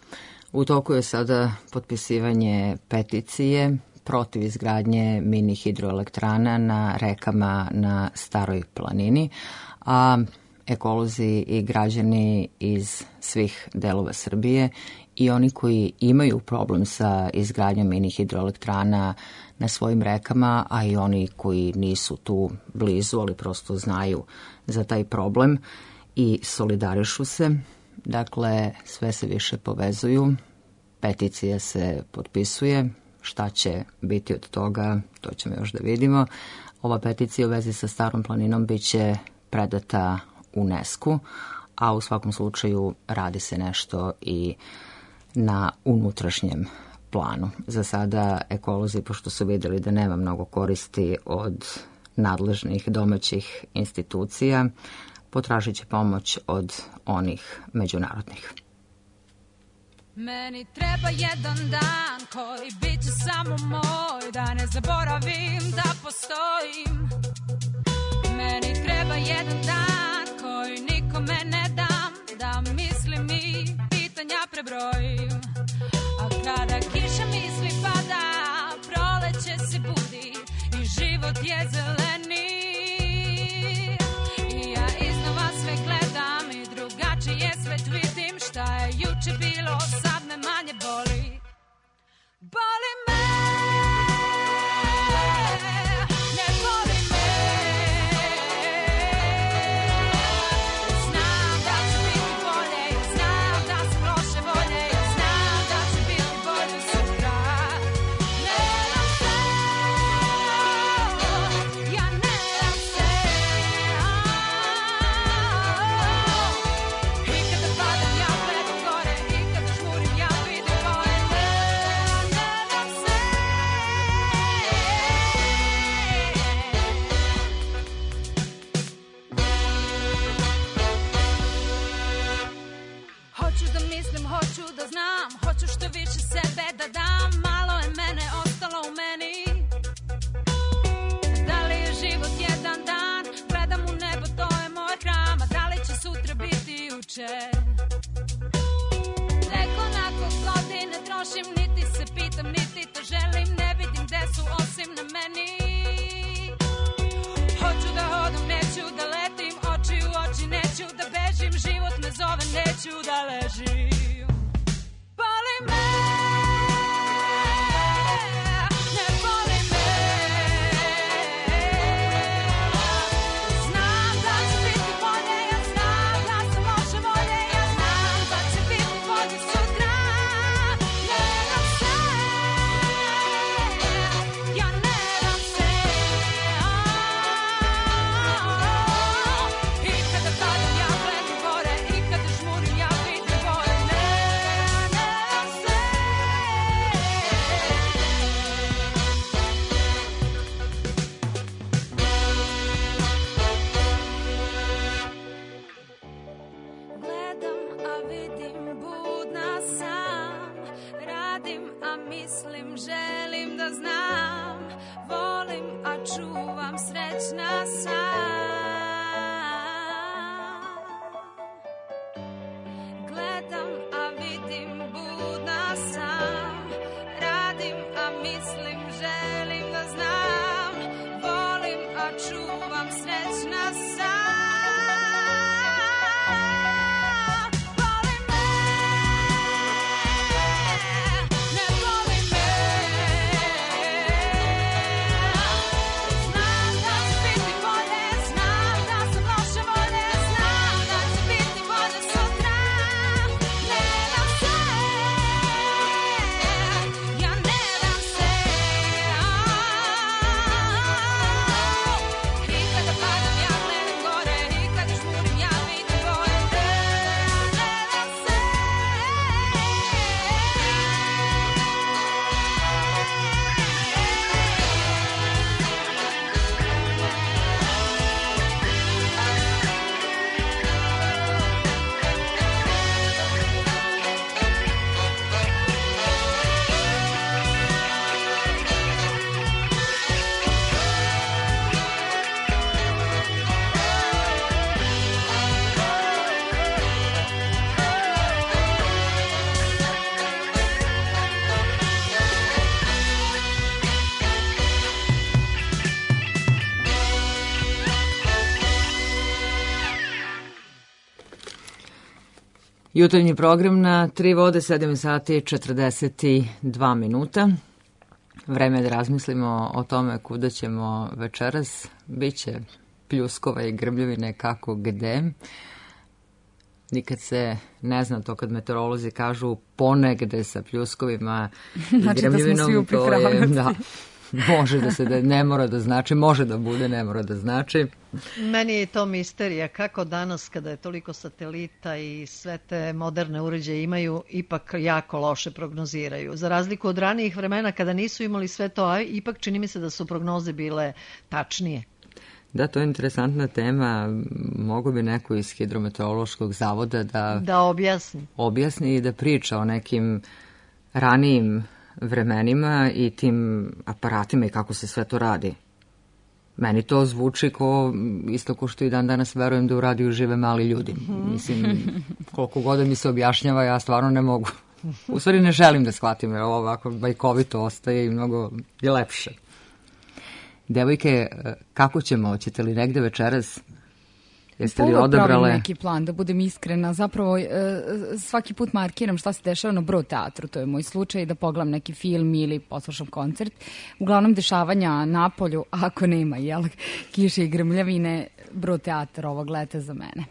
U toku je sada potpisivanje peticije protiv izgradnje mini hidroelektrana na rekama na Staroj planini, a ekolozi i građani iz svih delova Srbije i oni koji imaju problem sa izgradnjom mini hidroelektrana na svojim rekama, a i oni koji nisu tu blizu, ali prosto znaju za taj problem i solidarišu se. Dakle, sve se više povezuju, peticija se potpisuje, šta će biti od toga, to ćemo još da vidimo. Ova peticija u vezi sa Starom planinom biće predata UNESCO, a u svakom slučaju radi se nešto i na unutrašnjem planu. Za sada ekolozi, pošto su videli da nema mnogo koristi od nadležnih domaćih institucija, potražit će pomoć od onih međunarodnih. Meni treba jedan dan koji bit će samo moj, da ne zaboravim da postojim. Meni treba jedan dan koji nikome ne dam, da mislim i pitanja prebrojim. A kada kiša misli pada, proleće se budi i život je zeleni. I ja iznova sve gledam i drugačije svet vidim. Šta je juče bilo, sad me manje boli. Boli me, ne boli me. Znam da će biti bolje, znam da sam loše volje, znam da će biti bolje sutra. Ne dam se, ja ne dam se. I kada padam ja gledam gore, i kada žmurim ja vidim boje. Ne, ne dam se. Hoću da mislim, hoću da znam, hoću što više sebe da dam. Malo je mene ostalo u meni. Da li je život jedan dan, gledam u nebo, to je moj hram. A da li će sutra biti juče? Nekoliko godine trošim, niti se pitam, niti to želim. Ne vidim gde su osim na meni. Hoću da hodam, neću da letim, oči u oči, neću da bežim. Život me zove, neću da ležim. Boli me. mislim, želim da znam, volim, a čuvam srećna sam. Gledam, a vidim, budna sam, radim, a mislim, želim da znam, volim, a čuvam srećna sam. Jutarnji program na Tri vode, sedam sati četrdeset dva minuta. Vreme je da razmislimo o tome kuda ćemo večeras. Biće pljuskova i grbljevine kako gde. Nikad se ne zna to kad meteorolozi kažu ponegde sa pljuskovima i znači grbljevinom. Da smo svi u to je, da, može da se, da ne mora da znači, može da bude, ne mora da znači. Meni je to misterija kako danas kada je toliko satelita i sve te moderne uređaje imaju, ipak jako loše prognoziraju. Za razliku od ranijih vremena kada nisu imali sve to, a ipak čini mi se da su prognoze bile tačnije. Da, to je interesantna tema. Mogu bi neko iz Hidrometeorološkog zavoda da, da objasni. objasni i da priča o nekim ranijim vremenima i tim aparatima i kako se sve to radi. Meni to zvuči ko, isto ko što i dan danas verujem da u radiju žive mali ljudi. Mislim, koliko god mi se objašnjava, ja stvarno ne mogu. U stvari ne želim da shvatim, jer ovo ovako bajkovito ostaje i mnogo je lepše. Devojke, kako ćemo? Hoćete li negde večeras? Jeste li odabrale? Pravim neki plan, da budem iskrena. Zapravo svaki put markiram šta se dešava na Brod teatru. To je moj slučaj, da pogledam neki film ili poslušam koncert. Uglavnom dešavanja na polju, ako nema jel, kiše i grmljavine, Brod teatar ovog leta za mene.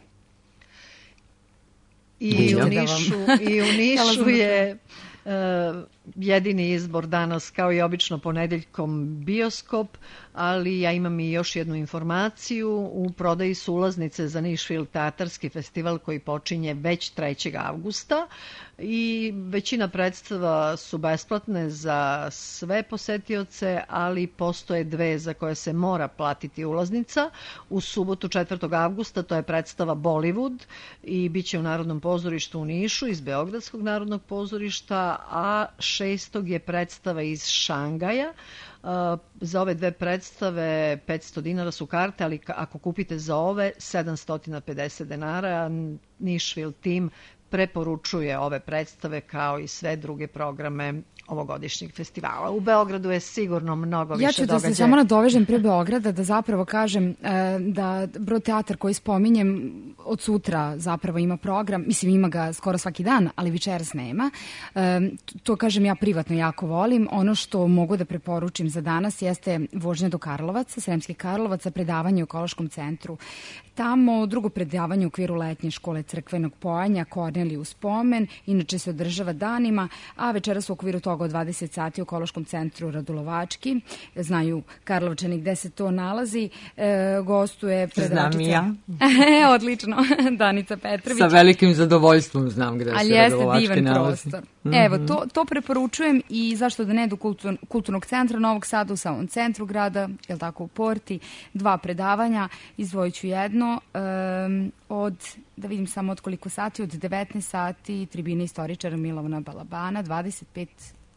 I u Nišu, i u Nišu je uh, jedini izbor danas, kao i obično ponedeljkom, bioskop, ali ja imam i još jednu informaciju. U prodaji su ulaznice za Nišvil teatarski festival koji počinje već trećeg avgusta i većina predstava su besplatne za sve posetioce, ali postoje dve za koje se mora platiti ulaznica. U subotu četvrtog avgusta to je predstava Bollywood i bit će u Narodnom pozorištu u Nišu iz Beogradskog narodnog pozorišta, a šestog je predstava iz Šangaja. Uh, za ove dve predstave petsto dinara su karte, ali ako kupite za ove sedamsto pedeset dinara. Nišvil tim preporučuje ove predstave kao i sve druge programe ovogodišnjeg festivala. U Beogradu je sigurno mnogo više događaja. Ja ću da se samo nadovežem pre Beograda, da zapravo kažem da Brod teatar koji spominjem od sutra zapravo ima program, mislim ima ga skoro svaki dan, ali večeras nema. To kažem ja privatno jako volim. Ono što mogu da preporučim za danas jeste vožnja do Karlovaca, Sremskih Karlovaca, predavanje u Ekološkom centru. Tamo drugo predavanje u okviru letnje škole crkvenog pojanja, Korneliju spomen, inače se održava danima, a večeras u okviru toga od dvadeset sati u Ekološkom centru Radulovački. Znaju Karlovčani gde se to nalazi. E, gostuje predavačica. Znam i ja. E, odlično. Danica Petrović. Sa velikim zadovoljstvom znam gde ali se Radulovački nalazi. Ali jeste divan prostor. Mm-hmm. Evo, to, to preporučujem i zašto da ne do kultur, kulturnog centra Novog Sada u samom centru grada, je li tako, u Porti, dva predavanja, izdvojit ću jedno um, od, da vidim samo od koliko sati, od devetnaest sati, tribine istoričara Milovana Balabana, dvadeset pet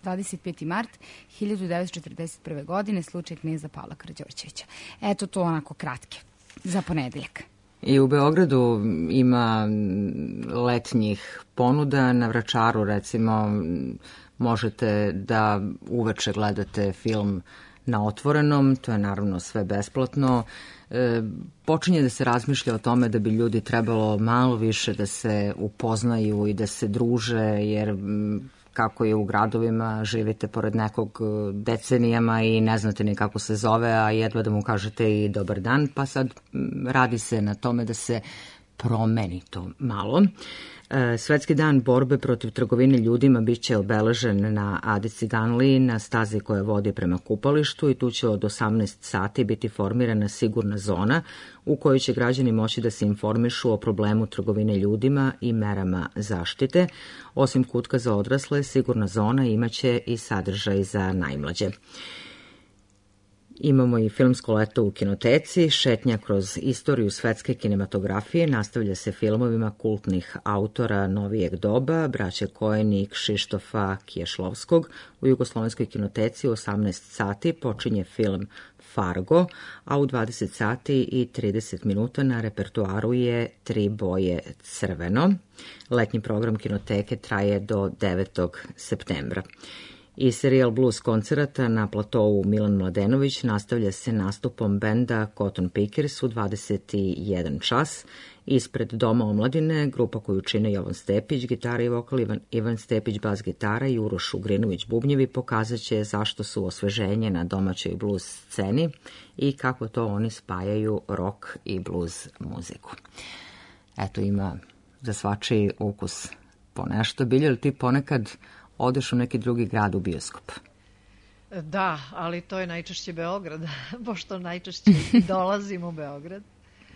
dvadeset peti mart hiljadu devetsto četrdeset prve. godine, slučaj kneza Pavla Karađorđevića. Eto to onako kratke za ponedeljak. I u Beogradu ima letnjih ponuda. Na Vračaru, recimo, možete da uveče gledate film na otvorenom, to je naravno sve besplatno. E, počinje da se razmišlja o tome da bi ljudi trebalo malo više da se upoznaju i da se druže, jer kako je u gradovima, živite pored nekog decenijama i ne znate ni kako se zove, a jedva da mu kažete i dobar dan, pa sad radi se na tome da se promeni to malo. Svetski dan borbe protiv trgovine ljudima biće obeležen na Adi Ciganliji, na stazi koja vodi prema kupalištu, i tu će od osamnaest sati biti formirana sigurna zona u kojoj će građani moći da se informišu o problemu trgovine ljudima i merama zaštite. Osim kutka za odrasle, sigurna zona imaće i sadržaj za najmlađe. Imamo i filmsko leto u kinoteci, šetnja kroz istoriju svetske kinematografije, nastavlja se filmovima kultnih autora novijeg doba, braće Koen i Kšištofa Kješlovskog. U Jugoslovenskoj kinoteci u osamnaest sati počinje film Fargo, a u dvadeset sati i trideset minuta na repertuaru je Tri boje crveno. Letnji program kinoteke traje do devetog septembra. I serijal blues koncerata na platovu Milan Mladenović nastavlja se nastupom benda Cotton Pickers u dvadeset jedan čas. Ispred Doma omladine, grupa koju čine Jovan Stepić, gitara i vokal, Ivan, Ivan Stepić, bas gitara i Uroš Ugrinović bubnjevi, pokazat će zašto su osveženje na domaćoj blues sceni i kako to oni spajaju rock i blues muziku. Eto, ima za svačiji ukus po nešto. Bilje li ti ponekad odeš u neki drugi grad u bioskop? Da, ali to je najčešće Beograd, pošto najčešće dolazim u Beograd.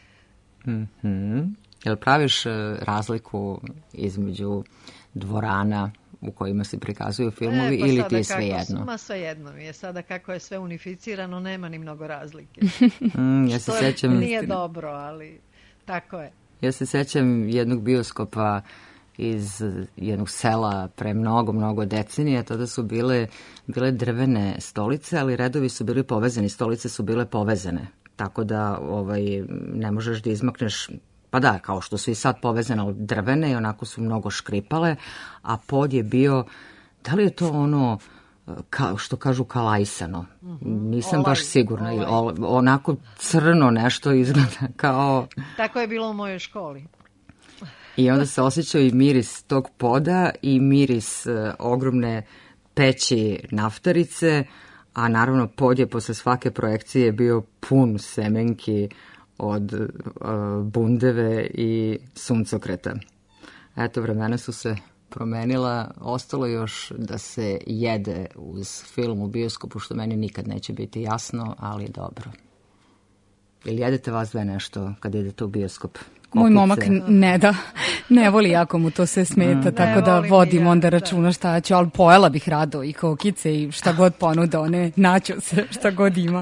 Mm-hmm. Jel praviš razliku između dvorana u kojima se prikazuju filmovi e, pa ili ti je sve jedno? Ma sve jedno mi je. Sada kako je sve unificirano, nema ni mnogo razlike. mm, ja se Što sećam, nije dobro, ali tako je. Ja se sećam jednog bioskopa iz jednog sela pre mnogo, mnogo decenija. Tada su bile, bile drvene stolice, ali redovi su bili povezani, stolice su bile povezane. Tako da ovaj, ne možeš da izmakneš, pa da, kao što su i sad povezane od drvene i onako su mnogo škripale, a pod je bio, da li je to ono, kao što kažu kalajsano, mm-hmm. nisam olaj, baš sigurna, olaj. onako crno nešto izgleda kao... Tako je bilo u mojoj školi. I onda se osjećao i miris tog poda i miris uh, ogromne peći naftarice, a naravno pod je posle svake projekcije bio pun semenki od uh, bundeve i suncokreta. Eto, vremena su se promenila, ostalo još da se jede uz film u bioskopu, što meni nikad neće biti jasno, ali dobro. Ili jedete vas dve nešto kad idete u bioskop? Kopice. Moj momak ne da, ne voli jako mu to sve smeta, mm. tako da vodim ja, onda računa šta ću, ali pojela bih rado i kokice i šta god ponuda, one naću se, šta god ima.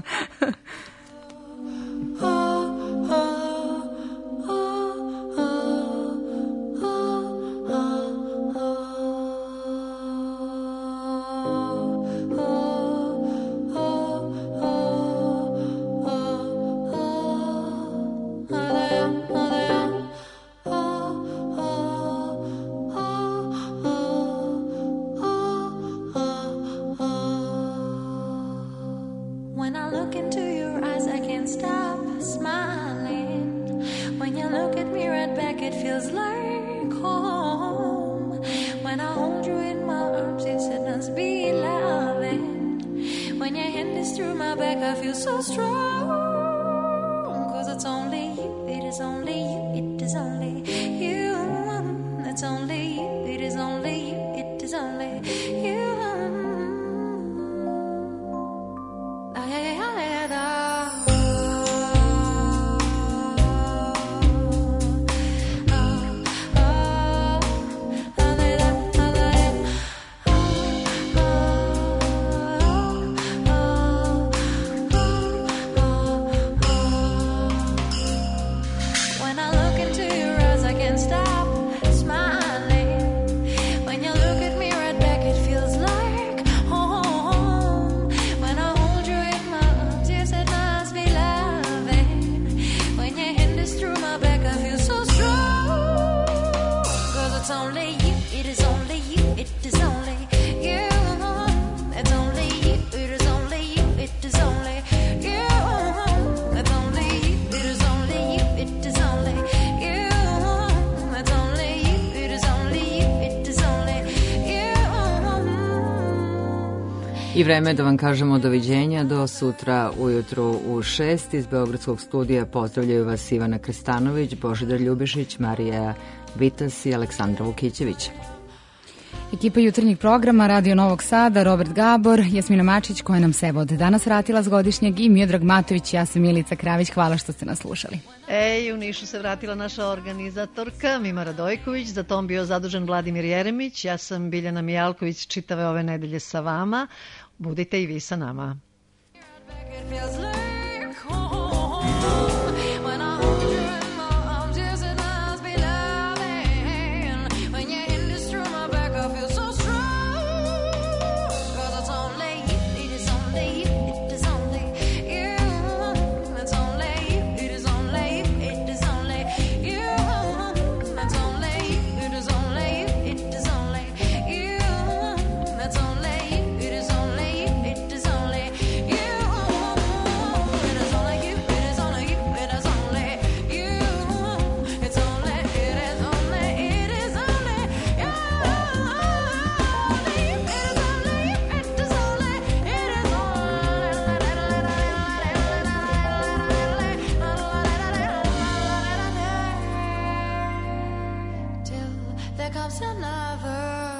When I look into your eyes, I vreme da vam kažemo doviđenja do sutra ujutru u šest. Iz Beogradskog studija pozdravljaju vas Ivana Krstanović, Božidar Ljubišić, Marija Vitas i Aleksandra Vukićević. Ekipa jutarnjeg programa Radio Novog Sada, Robert Gabor, Jasmina Mačić koja nam se od danas vratila s godišnjeg i Miodrag Matović, ja sam Milica Kravić, hvala što ste nas slušali. Ej, u Nišu se vratila naša organizatorka Mima Radojković, za tom bio zadužen Vladimir Jeremić, ja sam Biljana Mijalković, čitave ove nedelje sa vama, budite i vi sa nama. There comes another